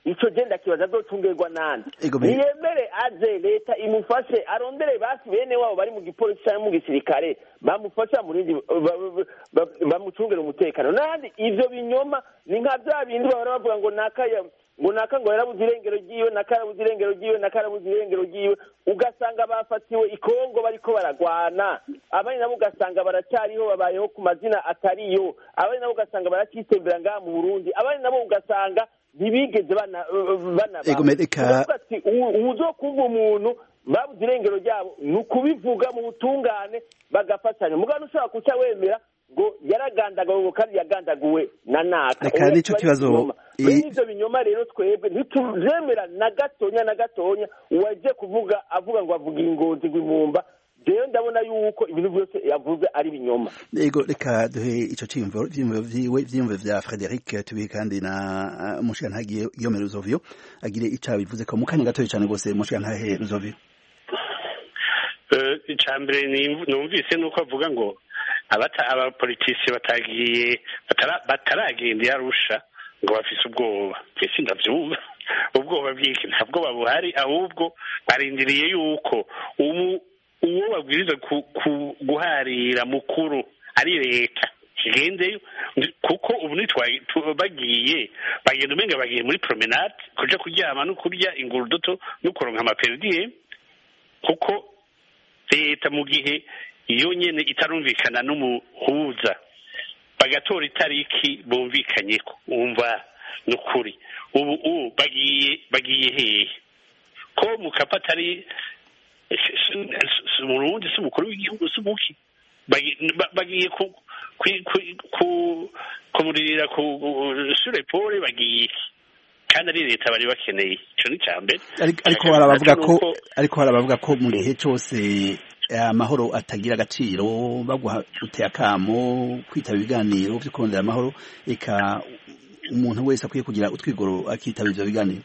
ico genda kibaza azocungerwa nande Ego me- niyemere aze leta imufashe arondere basi bene wabo bari mu gipolisi cyangwa mu gisirikare bamufasha mu rindi ba- ba- ba- bamucungere umutekano nandi ivyo binyoma ni nka bya bindi bahora bavuga ngo nakaya ngo naka ngo yarabuze irengero ryiwe naka yarabuze irengero ryiwe naka yarabuze irengero ryiwe ugasanga bafatiwe ikongo bariko baragwana abandi nabo ugasanga baracyariho babayeho ku mazina atariyo abandi nabo ugasanga baracyitembera ngaha mu Burundi abandi nabo ugasanga ntibigeze bana bana Ego me- reka- uzokumva umuntu babuze irengero ryabo ni ukubivuga mu butungane bagafatanya mugabo ushobora kuca wemera ngo yaragandagawe kandi yagandaguwe na naka Reka nico kibazo i- muri ivyo binyoma rero twebwe ntituzemera na gatonya na gatonya uwaje kuvuga avuga ngo avuga ingozi rw'imumba jewe ndabona yuko ibintu byose yavuze ari binyoma Ego reka duhe ico cimvo vyimvo vyiwe vyimvo vya Frederic tubihe kandi na uh, Mushikantahe Guillaume Ruzovio agire ica bivuze ko mukanya gatoye cyane gose Mushikantahe Ruzovio. Eh, icambere ni- numvise nuko avuga ngo abata abapolitisi batagiye batara- bataragenda yarusha ngo bafise ubwoba ese ndavyumva ubwoba bw'iki ntabwo babuhari ahubwo barindiriye yuko ubu uwo babwiriza ku- ku- guharira mukuru ari leta kigendeyo kuko ubu nitwaye tu- bagiye bagenda umenga bagiye muri promenade kuja kuryama no kurya ingurudoto no kuronka amaperdiye kuko leta mu gihe iyo nyene itarumvikana n'umuhuza bagatora itariki bumvikanyeko umva nukuri ubu ubu bagiye bagiye hehe ko Mukapa atari mu Burundi si umukuru w'igihugu si umuki bagiye ku kumuririra ku surepore bagiye kandi ari leta bari bakeneye ico ni cambere Ariko harabavuga ko ariko harabavuga ko mu gihe cyose amahoro atagira agaciro baguha uteye akamo kwitaba ibiganiro byo kurondera amahoro eka umuntu wese akwiye kugira utwigoro akitaba ivyo biganiro.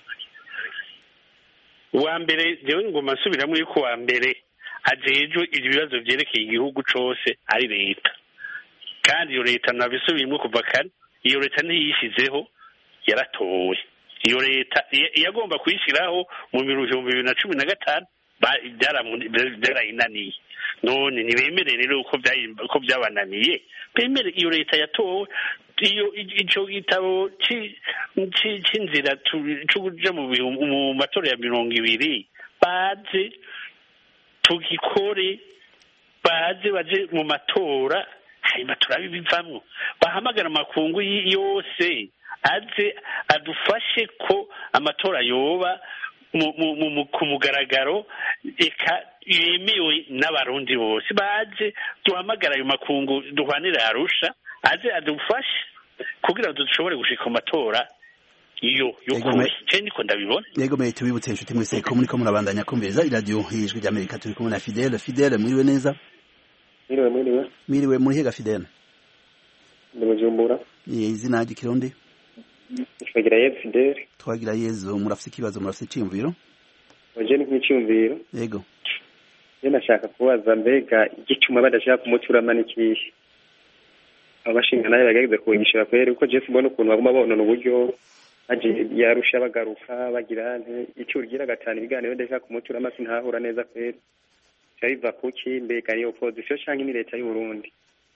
uwa mbere jewe ngoma nsubiramo yuko uwa mbere ajejwe ibibazo vyerekeye igihugu cose ari leta kandi iyo leta nabisubiyemwo kuva kare iyo leta ntiyishizeho yaratowe iyo leta yagomba kuyishyiraho mu bihumbi bibiri na cumi na gatanu byarayinaniye none ntibemere rero uko byabananiye bemere iyo leta yatowe iyo ico gitabo c'inzira co kuja mu matora ya mirongo ibiri baze tugikore baze baje mu matora hanyuma turabibivamwo bahamagara amakungu yose aze adufashe ko amatora yoba ku mugaragaro eka yemewe n'abarundi bose baje duhamagara ayo makungu duhwanire Arusha aze adufashe kugira ngo dushobore gushika mu matora iyo yukuri cyo niko ndabibona. Yego mwe tubibutse inshuti mwese ko muri ko murabandanya kumviriza iradio hijwi rya Amerika turi kumwe na Fidele. Fidele mwiriwe neza? Mwiriwe mwiriwe. Mwiriwe muri hega Fidele? Ndi Bujumbura. Ni izina ry'ikirundi? Twagira Yezu Fidele. Twagira Yezu murafite ikibazo murafite iciyumviro? Oje ni nk'iciyumviro. Yego. Je nashaka kubaza mbega igicuma badashaka kumutura manikisha. Abashinga nayo bagageze kunyishira kwere uko Jeff mbona ukuntu baguma bonona uburyo aje yarusha bagaruka bagira nte icyo ugira gatanu ibiganiro ndashaka kumutura amasi ntahura neza kwere. Cyaiva kuki mbega ari opposition cyangwa ni leta y'u Burundi.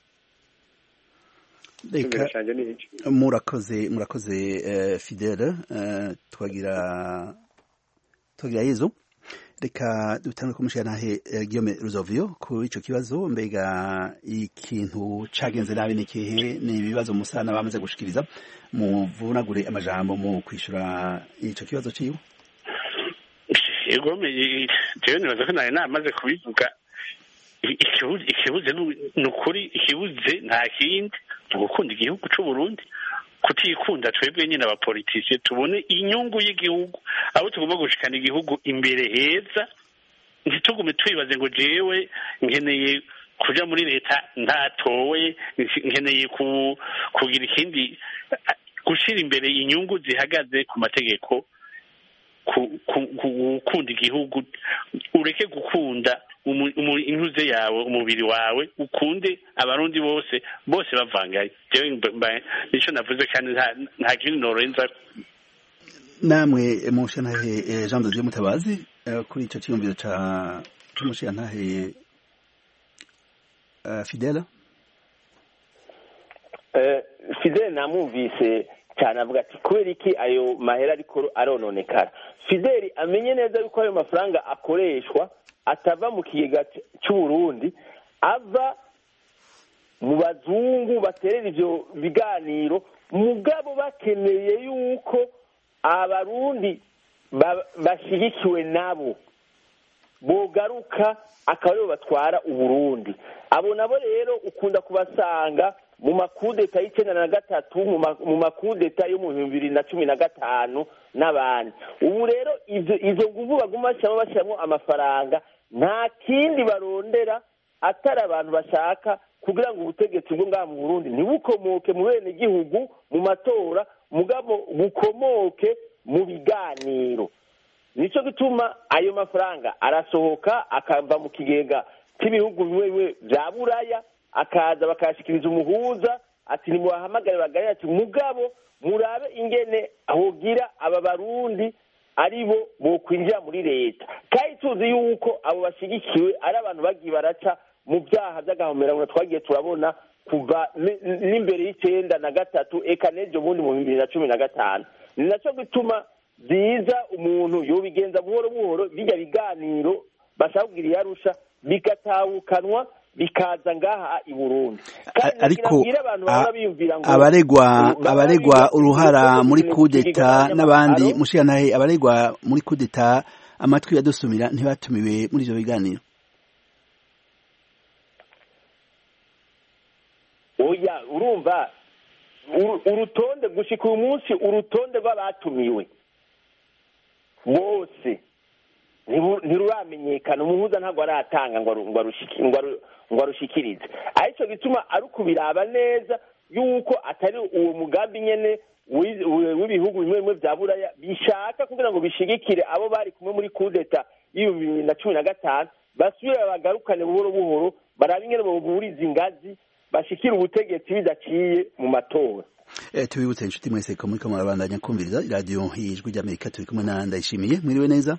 Reka murakoze murakoze uh, Fidele uh, twagira twagira Yezu reka dutangwe kumushyiranahe uh, Guillaume Ruzovio ku ico kibazo mbega ikintu cagenze nabi nikihe ni ibibazo musana bamaze gushikiriza muvunagure amajambo mu kwishura ico kibazo ciwe. Yego jewe nibaza ko nawe namaze kubivuga ikibuze ikibuze nukuri ikibuze nta kindi gukunda igihugu c'u Burundi kutikunda twebwe nyine abapolitisi tubone inyungu y'igihugu abo tugomba gushikana igihugu imbere heza ntitugume twibaze ngo jewe nkeneye kuja muri leta ntatowe nkeneye kugira ikindi gushira imbere inyungu zihagaze ku mategeko gukunda igihugu ureke gukunda intuze yawe umubiri wawe ukunde abarundi bose bose bavangaye nico navuze kandi nta kintu norenza. namwe mushantahe Jean de Dieu Mutabazi kuri ico cyumviro ca cy'umushantahe Fidela. Fidele namwumvise cyane avuga ati kubera iki ayo mahera ariko arononekara. Fidele amenye neza yuko ayo mafaranga akoreshwa atava mu kigega cy'u Burundi, ava mu bazungu baterera ivyo biganiro, mugabo bakeneye yuko abarundi bashigikiwe nabo bogaruka akaba aribo batwara Uburundi. Abo nabo rero ukunda kubasanga mu makudeta y'icenda na gatatu, mu makudeta yo mu bibiri na cumi na gatanu n'abandi. Ubu rero izo izo nguvu baguma bashyiramo bashyiramo amafaranga, nta kindi barondera atari abantu bashaka kugira ngo ubutegetsi bwo ngaha mu Burundi ntibukomoke mu bene gihugu mu matora, mugabo bukomoke mu biganiro. Nico gituma ayo mafaranga arasohoka akava mu kigega cy'ibihugu bimwe bimwe bya Buraya, akaza bakashikiriza umuhuza ati nimubahamagare bagare ati mugabo murabe ingene ahogira aba barundi aribo bokwinjira muri leta. Kandi tuzi yuko abo bashigikiwe ari abantu bagiye baraca mu byaha by'agahomerano twagiye turabona kuva n'imbere y'icenda na gatatu eka nejo bundi mu bibiri na cumi na gatanu. Ni naco gituma ziza umuntu yobigenza buhoro buhoro, bijya biganiro bashaka kugira yarusha bigatawukanwa bikaza ngaha i Burundi. Ariko abaregwa abaregwa uruhara muri kudeta n'abandi mushiranahe abaregwa muri kudeta amatwi yadusumira ntibatumiwe muri ivyo biganiro. Oya, urumva urutonde gushika uyu munsi urutonde rw'abatumiwe bose ntiruramenyekana, umuhuza ntabwo aratanga ngo arushikirize. Aricyo gituma ari ukubiraba neza yuko atari uwo mugambi nyene w'ibihugu bimwe bimwe bya Buraya bishaka kugira ngo bishigikire abo bari kumwe muri kudeta y'ibihumbi bibiri na cumi na gatanu, basubire bagarukane buhoro buhoro, barabe ingene boburiza ingazi bashikira ubutegetsi bidaciye mu matora. Eh, tubibutse inshuti mwese ko muri ko murabandanya kumviriza radio y'ijwi ry'Amerika, turi kumwe na Ndayishimiye. Mwiriwe neza?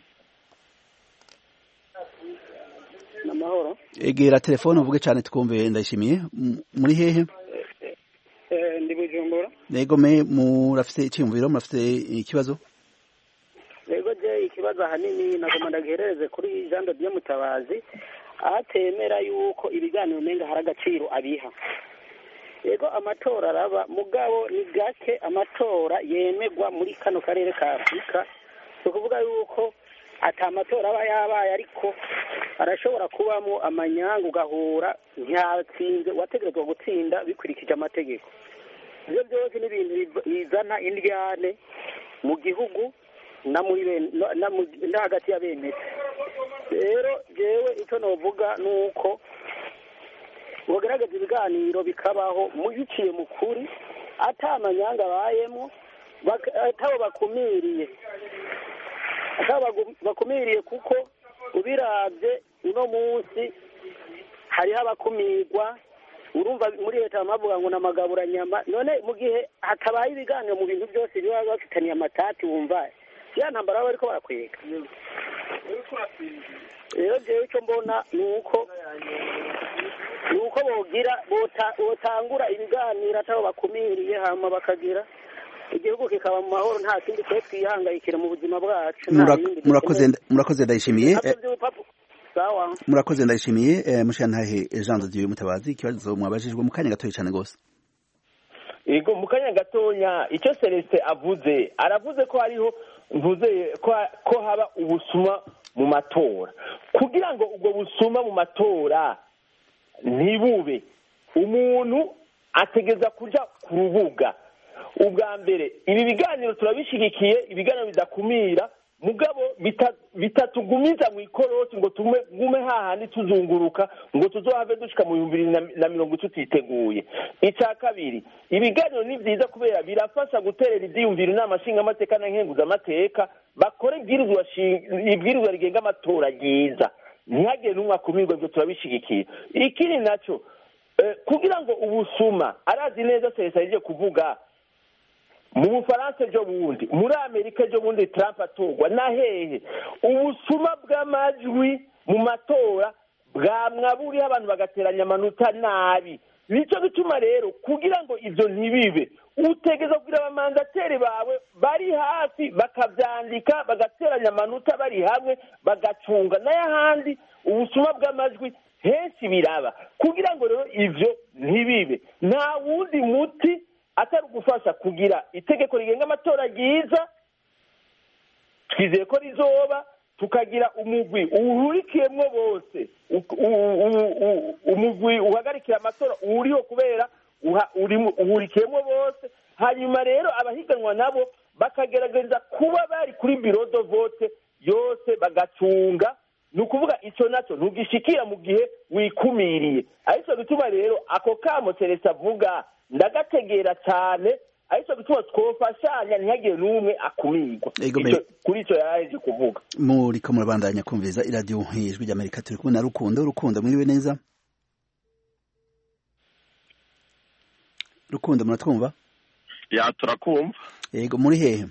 Namahoro. Egera telefone uvuge cyane tukumve. Ndayishimiye, muri hehe? Eh, ndi Bujumbura. Yego, me murafite icyumviro, murafite ikibazo? Yego, je ikibazo hanini nagomba ndagereze kuri Jean de Dieu Mutabazi, atemera yuko ibiganiro nenga haragaciro abiha. Yego, amatora araba mugabo ni gake amatora yemegwa muri kano karere ka Afrika. Ukuvuga yuko ata amatora aba yabaye, ariko arashobora kubamo amanyanga ugahura ntiyatsinze wategerezwa gutsinda bikurikije amategeko. Ibyo byose ni ibintu bizana indyane mu gihugu na muri na hagati ya bene. Rero jewe icyo novuga nuko ugaragaza ibiganiro bikabaho mubiciye mu kuri, atamanyanga bayemo, atabo bakumiriye atabo bakumiriye kuko ubiravye uno munsi hariho abakumirwa. Urumva muri leta bamavuga ngo namagabura nyama, none mu gihe hatabaye ibiganiro mu bintu byose biba bafitaniye amatati, wumva ya ntambara baba bariko barakwega. Rero jewe icyo mbona nuko nuko bogira botangura ibiganiro atabo bakumiriye, hama bakagira igihugu kikaba mu mahoro, nta kindi twe twihangayikira mu buzima bwacu. Murakoze murakoze Ndayishimiye. Murakoze Ndayishimiye. Mushantahe Jean de Dieu Mutabazi, ikibazo mwabajijwe mu kanya gatoya cyane gose. Yego, mu kanya gatonya icyo Celeste avuze, aravuze ko hariho mvuze ko ko haba ubusuma mu matora. Kugira ngo ubwo busuma mu matora ntibube, umuntu ategeza kuja ku rubuga. Ubwa mbere ibi biganiro turabishigikiye, ibiganiro bidakumira, mugabo bitatugumiza mu ikoroti ngo tume gume hahandi tuzunguruka ngo tuzohave dushika mu bihumbi bibiri na mirongo tutiteguye. Icya kabiri, ibiganiro ni byiza kubera birafasha guterera ibyiyumviro n'amashinga amateka na nkenguza amateka, bakore ibwirizwa ibwirizwa rigenga amatora ryiza, ntihagire n'umwe akumirwa. Ibyo turabishigikiye. Ikiri naco kugira ngo ubusuma, arazi neza Celeste aje kuvuga mu bufaransa ejo bundi, muri amerika ejo bundi Trump atorwa na hehe ubusuma bw'amajwi mu matora bwamwaburiho abantu bagateranya amanota nabi. Nicyo gituma rero kugira ngo ivyo ntibibe utegeza kugira abamandateri bawe bari hafi bakavyandika bagateranya amanota bari hamwe bagacunga n'ayahandi ubusuma bw'amajwi henshi biraba. Kugira ngo rero ivyo ntibibe nta wundi muti atari ugufasha kugira itegeko rigenga amatora ryiza, twizeye ko rizoba, tukagira umugwi uhurikiyemwo bose, umugwi uhagarikira amatora uriho kubera uhurikiyemwo bose, hanyuma rero abahiganwa nabo bakagerageza kuba bari kuri biro de vote yose bagacunga. Ni ukuvuga icyo nacyo ntugishikira mu gihe wikumiriye. Aricyo gituma rero ako kamo Celestin avuga ndagategera cyane, aricyo gituma twofashanya ntihagire n'umwe akumirwa. Kuri icyo yaraheje kuvuga. Muriko murabandanya kumviriza iradiyo Ijwi ry'Amerika, turi kumwe na Rukundo. Rukundo mwiriwe neza? Rukundo muratwumva? Ya turakumva. Yego muri hehe?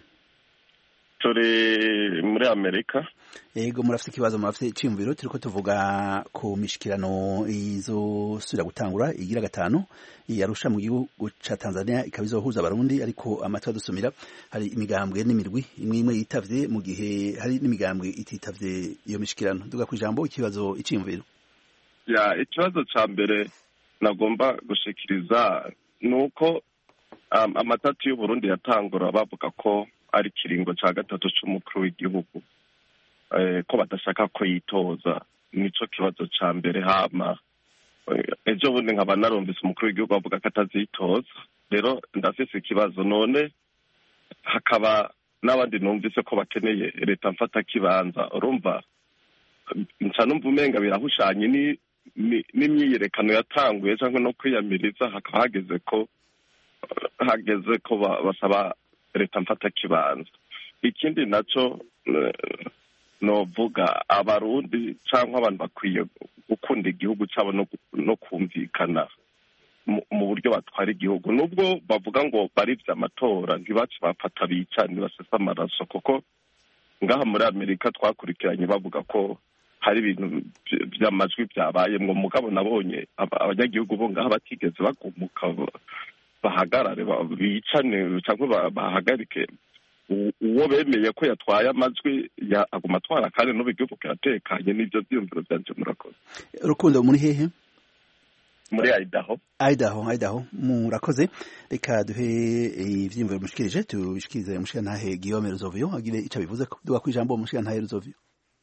Turi muri Amerika. Yego murafite ikibazo, murafite iciyumviro? Turiko tuvuga ku mishikirano izosubira gutangura igira gatanu yarusha mu gihugu ca Tanzania, ikaba izohuza abarundi, ariko amatora dusumira hari imigambwe n'imirwi imwe imwe yitavye mu gihe hari n'imigambwe ititavye iyo mishikirano. Duga ku ijambo ikibazo iciyumviro. Ya ikibazo ca mbere nagomba gushikiriza nuko um, amatatu y'u Burundi yatangura bavuga ko ari kiringo ca gatatu c'umukuru w'igihugu, eh, ko badashaka ko yitoza. Nico kibazo ca mbere. Hama ejo bundi nkaba narumvise umukuru w'igihugu bavuga ko atazitoza. Rero ndafise ikibazo, none hakaba n'abandi numvise ko bakeneye leta mfata kibanza. Urumva nca numva umenga birahushanye ni n'imyiyerekano yatanguye cyangwa no kwiyamiriza, hakaba hageze ko hageze ko basaba leta mfata kibanza. Ikindi naco novuga abarundi cyangwa abantu bakwiye gukunda igihugu cyabo no kumvikana mu buryo batwara igihugu. Nubwo bavuga ngo barivye amatora ntibace bafata bica ntibasesa amaraso, kuko ngaha muri Amerika twakurikiranye bavuga ko hari ibintu by'amajwi byabayemwo, mugabo nabonye abanyagihugu bo ngaha batigeze bagumuka bahagarare bicane cyangwa bahagarike uwo bemeye ko yatwaye amajwi aguma atwara kandi n'ubu igihugu kiratekanye. N'ibyo byiyumviro byanje murakoze. Rukundo muri hehe? Muri Idaho. Idaho, Idaho. Murakoze. Reka duhe ivyiyumviro mushikirije, tubishikirize mushikiranahe Guillaume Ruzovio agire ico bivuze. Duga ku ijambo mushikiranahe Ruzovio.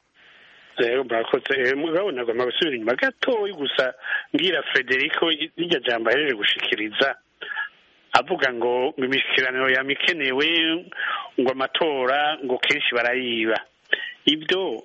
Rero murakoze. Mugabo nagomba gusubira inyuma gatoyi gusa mbwira Federico iryo jambo ahereje gushikiriza avuga ngo imishikirano yamikenewe ngo amatora ngo kenshi barayiba. Ibyo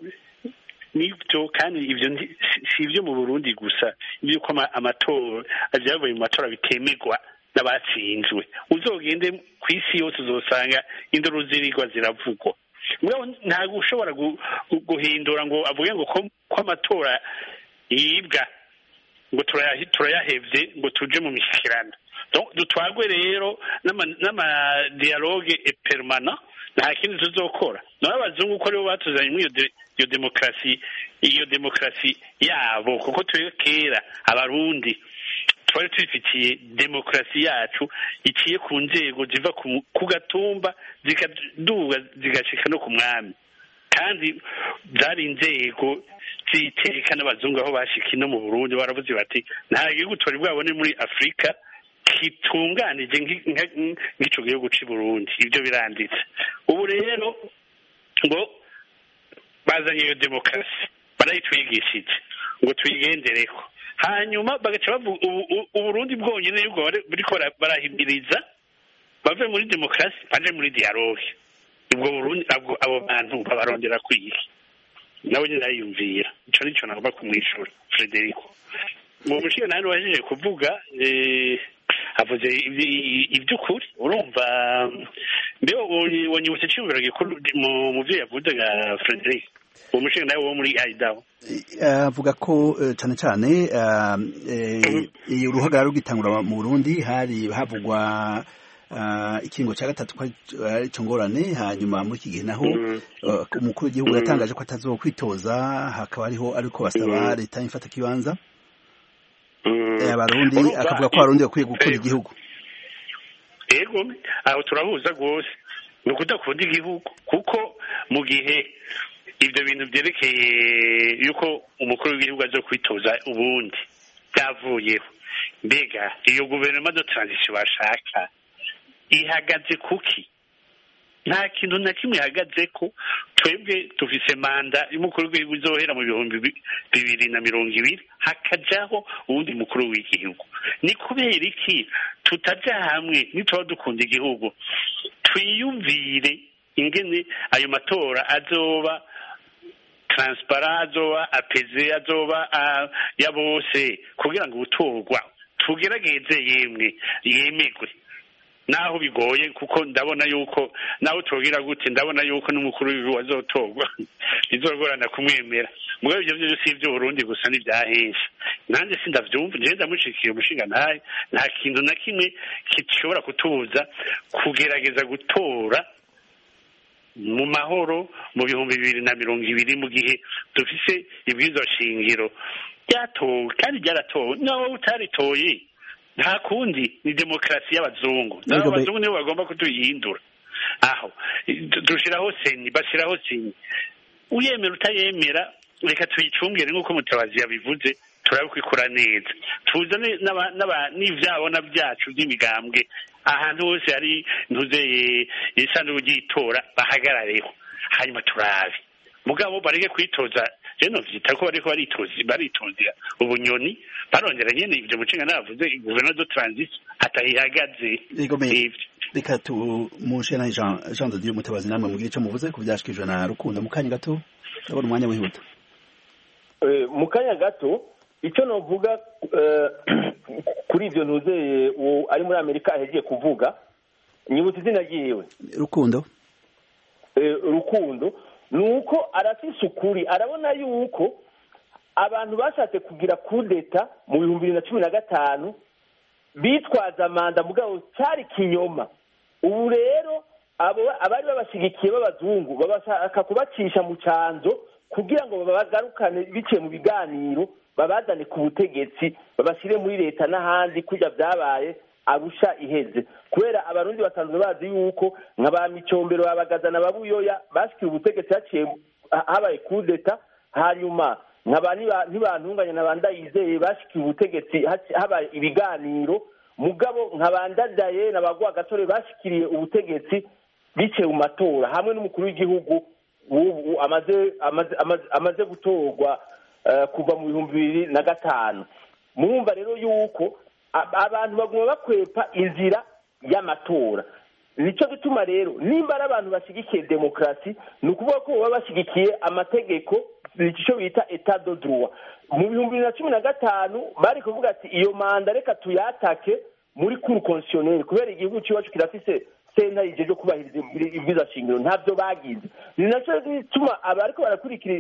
nibyo kandi ibyo si ibyo mu Burundi gusa, ibyo ko amatora avyavuye mu matora bitemegwa n'abatsinzwe. Uzogende ku isi yose uzosanga induru zirigwa ziravugwa. Mugabo ntabwo ushobora guhindura ngo avuge ngo ko amatora yibwa ngo turayahevye ngo tuje mu mishikirano. Dutwagwe rero n'ama dialogue permanent, nta kindi tuzokora. Naho abazungu ko rero batuzanye muri iyo demokarasi iyo demokarasi yabo, kuko twe kera abarundi twari twifitiye demokarasi yacu iciye ku nzego ziva ku gatumba zikaduga zigashika no ku mwami, kandi zari inzego ziteka n'abazungu aho bashika no mu Burundi baravuze bati nta gihugu twari bwabone muri Afrika kitunganije nk'ico gihugu c'i Burundi. Ibyo biranditse. Ubu rero ngo bazanye iyo demokarasi barayitwigishije ngo tuyigendereko, hanyuma bagaca bavuga Uburundi bwonyene yuko buriko barahimiriza bave muri demokarasi baje muri dialogue. Ubwo Burundi abo bantu babarondera kwiki nawe nyine ariyumvira. Ico nico nagomba kumwishura Federico. Mu mushiye nani wajije kuvuga eh avuze iby'ukuri. Urumva mbere wanyibutse cyumvira gikuru mu byo yavuze ga Frederic uwo mushinga nawe wo muri Idaho avuga ko cyane cyane uruhagarara rugitangura mu Burundi hari havugwa ikingo cya gatatu ko ari cyo ngorane hanyuma muri iki gihe naho umukuru w'igihugu yatangaje ko atazokwitoza hakaba ariho ariko basaba leta y'imfata kibanza abarundi akavuga ko abarundi bakwiye gukunda igihugu. Ego aho turahuza rwose ni ukudakunda igihugu kuko mu gihe ibyo bintu byerekeye yuko umukuru w'igihugu azo kwitoza ubundi byavuyeho, mbega iyo guverinoma de transition bashaka ihagaze kuki? Nta kintu na kimwe ihagaze ko. Twebwe dufise manda y'umukuru w'igihugu izohera mu bihumbi bibiri na mirongo ibiri hakajaho uwundi mukuru w'igihugu. Ni kubera iki tutaja hamwe nituba dukunda igihugu twiyumvire ingene ayo matora azoba transparent, azoba apeze, azoba ya bose kugira ngo utorwa tugerageze yemwe yemegwe naho bigoye kuko ndabona yuko naho tugira gute ndabona yuko n'umukuru w'igihugu azotorwa bizogorana kumwemera. Mugabo ibyo byo si ibyo Burundi gusa ni byahesha nanjye sindavyumva nje ndamushikiye umushinga ntaye nta kintu na kimwe kishobora kutubuza kugerageza gutora mu mahoro mu bihumbi bibiri na mirongo ibiri mu gihe dufise ibwirizwa shingiro ryatowe kandi ryaratowe nawe utaritoye nta kundi ni demokarasi y'abazungu nabo abazungu nibo bagomba kutuyihindura. Aho dushiraho seni bashiraho seni uyemera utayemera reka tuyicungere nk'uko Mutabazi yabivuze turabikora neza tuzane n'ivyabona byacu by'imigambwe ahantu hose hari ntuze isanduku ry'itora bahagarareho hanyuma turabe mugabo bareke kwitoza reno vyita ko bariko baritozi baritozira ubunyoni barongera nyene ibyo mucinga navuze guverinoma de transition atahihagaze. Reka tumushe na Jean Jean de Dieu Mutabazi namwe mu gice muvuze ku byashikijwe na Rukundo mu kanya gato ndabona umwanya wihuta. Eh mu kanya gato icyo novuga kuri ivyo ntuzeye ari muri Amerika ahegiye kuvuga nyibutse izina ryiwe Rukundo. Eh Rukundo nuko arafise ukuri arabona yuko abantu bashatse kugira kudeta mu bihumbi bibiri na cumi na gatanu bitwaza manda mugabo cyari kinyoma. Ubu rero abo abari babashigikiye b'abazungu babashaka kubacisha mu canzo kugira ngo babagarukane biciye mu biganiro babazane ku butegetsi babashire muri leta n'ahandi kujya byabaye Arusha iheze kubera abarundi basanzwe bazi yuko nk'aba Micombero babagazana babuyoya bashikiye ubutegetsi haciye habaye kudeta hanyuma nk'abani ntibantunganya nabanda yizeye bashikiye ubutegetsi habaye ibiganiro mugabo nk'abandadaye nabagwa gatore bashikiriye ubutegetsi biciye mu matora hamwe n'umukuru w'igihugu ubu amaze amaze amaze gutorwa kuva mu bihumbi bibiri na gatanu. Murumva rero yuko abantu baguma bakwepa inzira y'amatora. Nico gituma rero nimba ari abantu bashigikiye demokrasi ni ukuvuga ko baba bashigikiye amategeko nico bita etat de droit. Mu bihumbi bibiri na cumi na gatanu bari kuvuga ati iyo manda reka tuyatake muri cour constitutionnelle kubera igihugu cyacu kirafise sena ijeje kubahiriza ibwiza shingiro ntabyo bagize. Ni naco gituma abariko barakurikira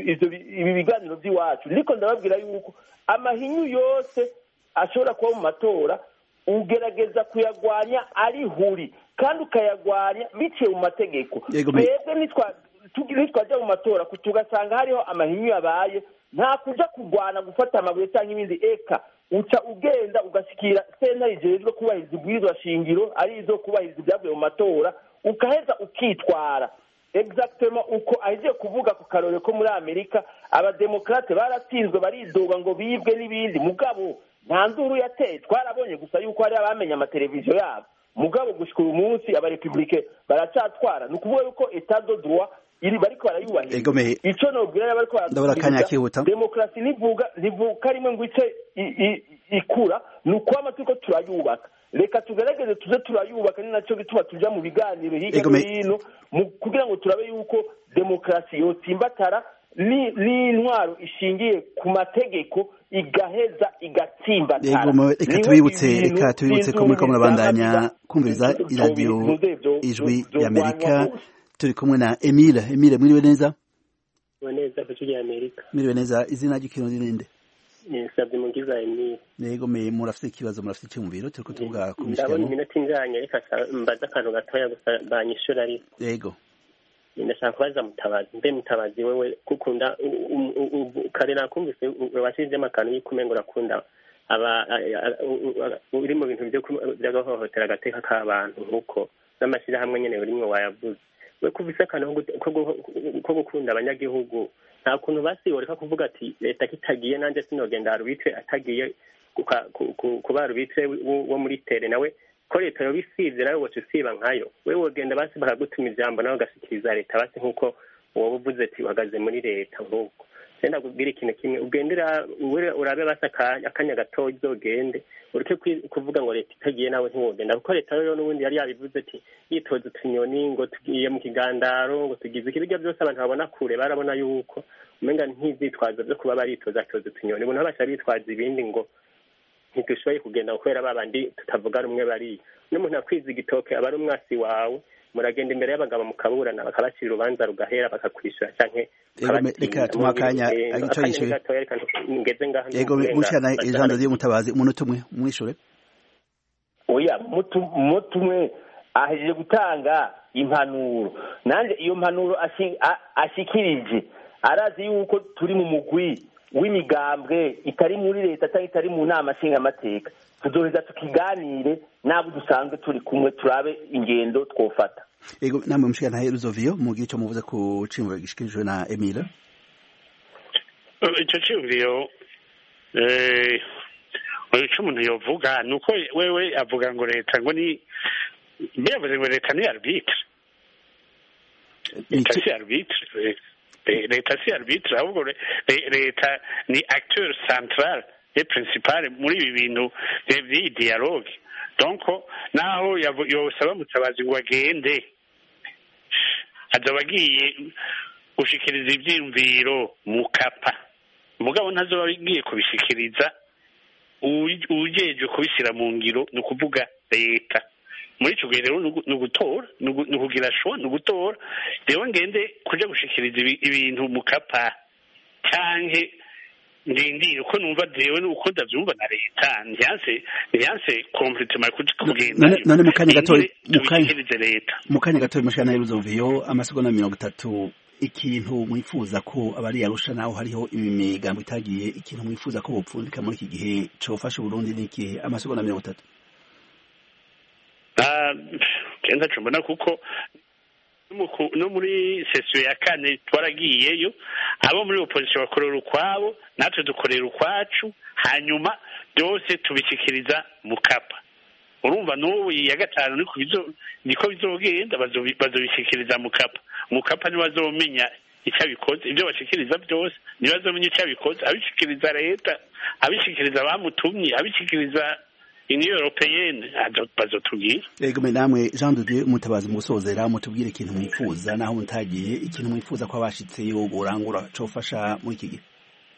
ibi biganiro by'iwacu niko ndababwira yuko amahinyu yose ashobora kuba mu matora ugerageza kuyagwanya ari huri kandi ukayagwanya biciye mu mategeko. Twebwe nitwa twajya mu matora tugasanga hariho amahinyu yabaye nta kuja kugwana gufata amabuye cyangwa ibindi eka uca ugenda ugashikira sena ijejwe kubahiriza ibwirizwa shingiro ari izo kubahiriza ibyavuye mu matora ukaheza ukitwara exactement uko ahiye kuvuga ku karore ko muri Amerika abademokrate baratsinzwe baridoga ngo bibwe n'ibindi mugabo nta nduru yateye twarabonye gusa yuko hari abamenya amateleviziyo yabo mugabo gushika uyu munsi abarepublike baracatwara ni ukuvuga yuko etat de droit iri bariko barayubahiriza ico nobwira bariko barayubahiriza demokrasi nivuga nivuka rimwe ngo ice ikura ni uko amatsiko turayubaka reka tugerageze tuze turayubaka ni naco gituma tuja mu biganiro hirya no hino kugira ngo turabe yuko demokrasi yotsimbatara ni n'intwaro ishingiye ku mategeko igaheza igatsimbatara. Reka tubibutse reka tubibutse ko muriko murabandanya kumviriza iradiyo ijwi y'Amerika turi kumwe na Emile. Emile mwiriwe neza? Neza ku ya Amerika. Mwiriwe neza izina ry'ikirundi ninde? nsabye mugiza Emile. Nego me murafite ikibazo murafite icyo mu biro turiko tuvuga ku Ndabona mishikano. iminota injanye reka mbaza akantu gatoya gusa banyishura ari. Yego. Ndashaka kubaza Mutabazi mbe Mutabazi wewe gukunda kare nakumvise washize amakano y'ikumengo rakunda aba uri mu bintu byo byagahohotera agateka k'abantu nkuko n'amashira hamwe nyene urimwe wayavuze. We kuvise akantu ko gukunda abanyagihugu nta kuntu basiboreka kuvuga ati leta kitagiye nanje sinogenda arubitwe atagiye kuba arubitwe wo muri tere nawe ko leta yo bisivye nawe wote usiba nkayo we wogenda basi bakagutuma ijambo nawe ugashikiriza leta basi nkuko wowe uvuze ati uhagaze muri leta nkuko senda kubwira ikintu kimwe ugendera urabe basi akanya gatoya uzogende ureke kuvuga ngo leta itagiye nawe ntiwogenda kuko leta rero n'ubundi yari yabivuze ati yitoza utunyoni ngo tugiye mu kigandaro ngo tugize ikibirya byose abantu babona kure barabona yuko umenga ntizitwaza byo kuba baritoza toza utunyoni ubu ntabasha bitwaza ibindi ngo ntidushoboye kugenda kubera babandi tutavuga rumwe bari n'umuntu akwiza igitoke aba ari umwasi wawe muragenda imbere y'abagabo mukaburana bakabacira urubanza rugahera bakakwishura canke reka tumakanya agico yishuye ngeze ngaha yego mushana ijambo ryo Mutabazi umuntu umwe mwishure oya mutu umwe ahejeje gutanga impanuro nanje iyo mpanuro ashikirije arazi yuko turi mu mugwi w'imigambwe itari muri leta cyangwa itari mu nama nshinga amateka tuzoheza tukiganire nabo dusanzwe turi kumwe turabe ingendo twofata yego namwe mushika ntahe Ruzovio mu gihe cyo muvuze ku cimbo gishikirijwe na Emile icyo cimbo eh icyo umuntu yovuga nuko wewe avuga ngo leta ngo ni bivuze ngo leta ni arbitre leta si arbitre leta si arbitre ahubwo leta ni acteur central et principal muri ibi bintu by'iyi dialogue donc naho yosaba Mutabazi ngo agende azoba agiye gushikiriza ivyiyumviro mu kapa mugabo ntazoba agiye kubishikiriza ujeje kubishyira mu ngiro ni ukuvuga leta muri icyo gihe rero ni ugutora ni ukugira sho ni ugutora rero ngende kuja gushikiriza ibintu mu kapa canke ndindire uko numva jewe uko ndavyumva na leta ntiyanse ntiyanse complètement kugenda none mukanya gatoyi mukanya leta mukanya gatoyi mushana y'Uruzoviyo amasegonda mirongo itatu ikintu mwifuza ko abari yarusha naho hariho imigambo itagiye ikintu mwifuza ko bopfundika muri iki gihe cofasha Burundi niki amasegonda mirongo itatu ah kenda cumbona kuko no muri sesiyo ya kane twaragiyeyo abo muri opposition bakorera ukwabo natwe dukorera ukwacu hanyuma byose tubishikiriza mu kapa urumva n'ubu ya gatanu niko bizo niko bizogenda bazobishikiriza mu kapa mu kapa ni bazomenya icyo bikoze ibyo bashikiriza byose ni bazomenya icyo bikoze abishikiriza leta abishikiriza abamutumye abishikiriza Union Européenne bazotubwira yego namwe Jean de Dieu Mutabazi mu gusozera mutubwire ikintu mwifuza naho mutagiye ikintu mwifuza ko abashitse yo gorangura cofasha muri iki gihe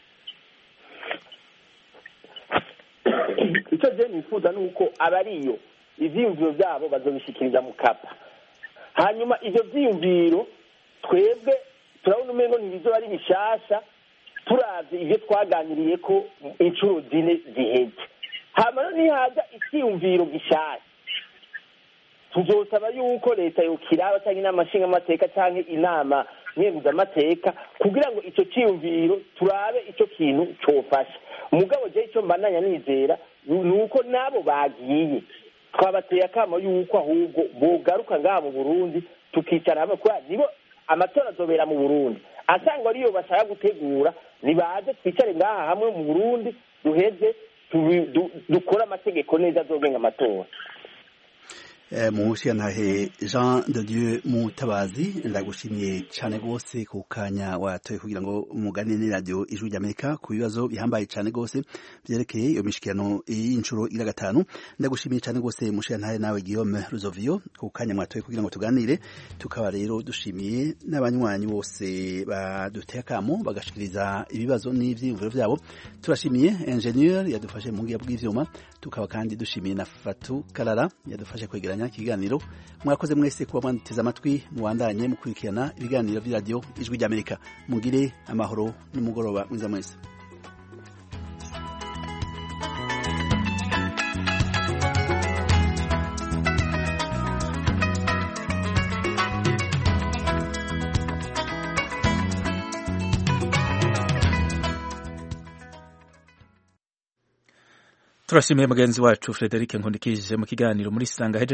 icyo je nifuza nuko abariyo ivyiyumviro byabo bazobishikiriza mu kapa hanyuma ivyo vyiyumviro twebwe turabona umengo ntibizo ari bishasha turavye ivyo twaganiriye ko incuro zine ziheze hama nihaza icyumviro gishasha tuzosaba yuko leta yokiraba cyangwa inama nshinga amateka cyangwa inama nkenguza amateka kugira ngo icyo cyumviro turabe icyo kintu cofasha umugabo je icyo mbananya nizera nuko nabo bagiye twabateye akamo yuko ahubwo bogaruka ngaha mu Burundi tukicara hamwe kwa nibo amatora azobera mu Burundi asanga ariyo bashaka gutegura nibaze twicare ngaha hamwe mu Burundi duheze dukora amategeko neza azogenga amatora mushyantahe Jean de Dieu Mutabazi ndagushimiye cyane gose ku kanya watoye kugira ngo umugane ni radio Ijwi ry'Amerika ku bibazo bihambaye cyane gose byerekeye iyo mishikirano y'inshuro ira gatanu ndagushimiye cyane gose mushyantahe nawe Guillaume Ruzovio ku kanya mwatoye kugira ngo tuganire tukaba rero dushimiye n'abanywanyi bose baduteye akamo bagashikiriza ibibazo n'ivyiyumviro byabo turashimiye ingenieur yadufashe mu ngiya bw'ivyuma tukaba kandi dushimiye na Fatu Karara yadufashe kwegeranya ikiganiro mwakoze mwese kuba mwanditeze amatwi muwandanye mukurikirana ibiganiro by'iradio Ijwi ry'Amerika mugire amahoro n'umugoroba mwiza mwese turashimiye mugenzi wacu Frederic Nkundikije mu kiganiro muri Sanga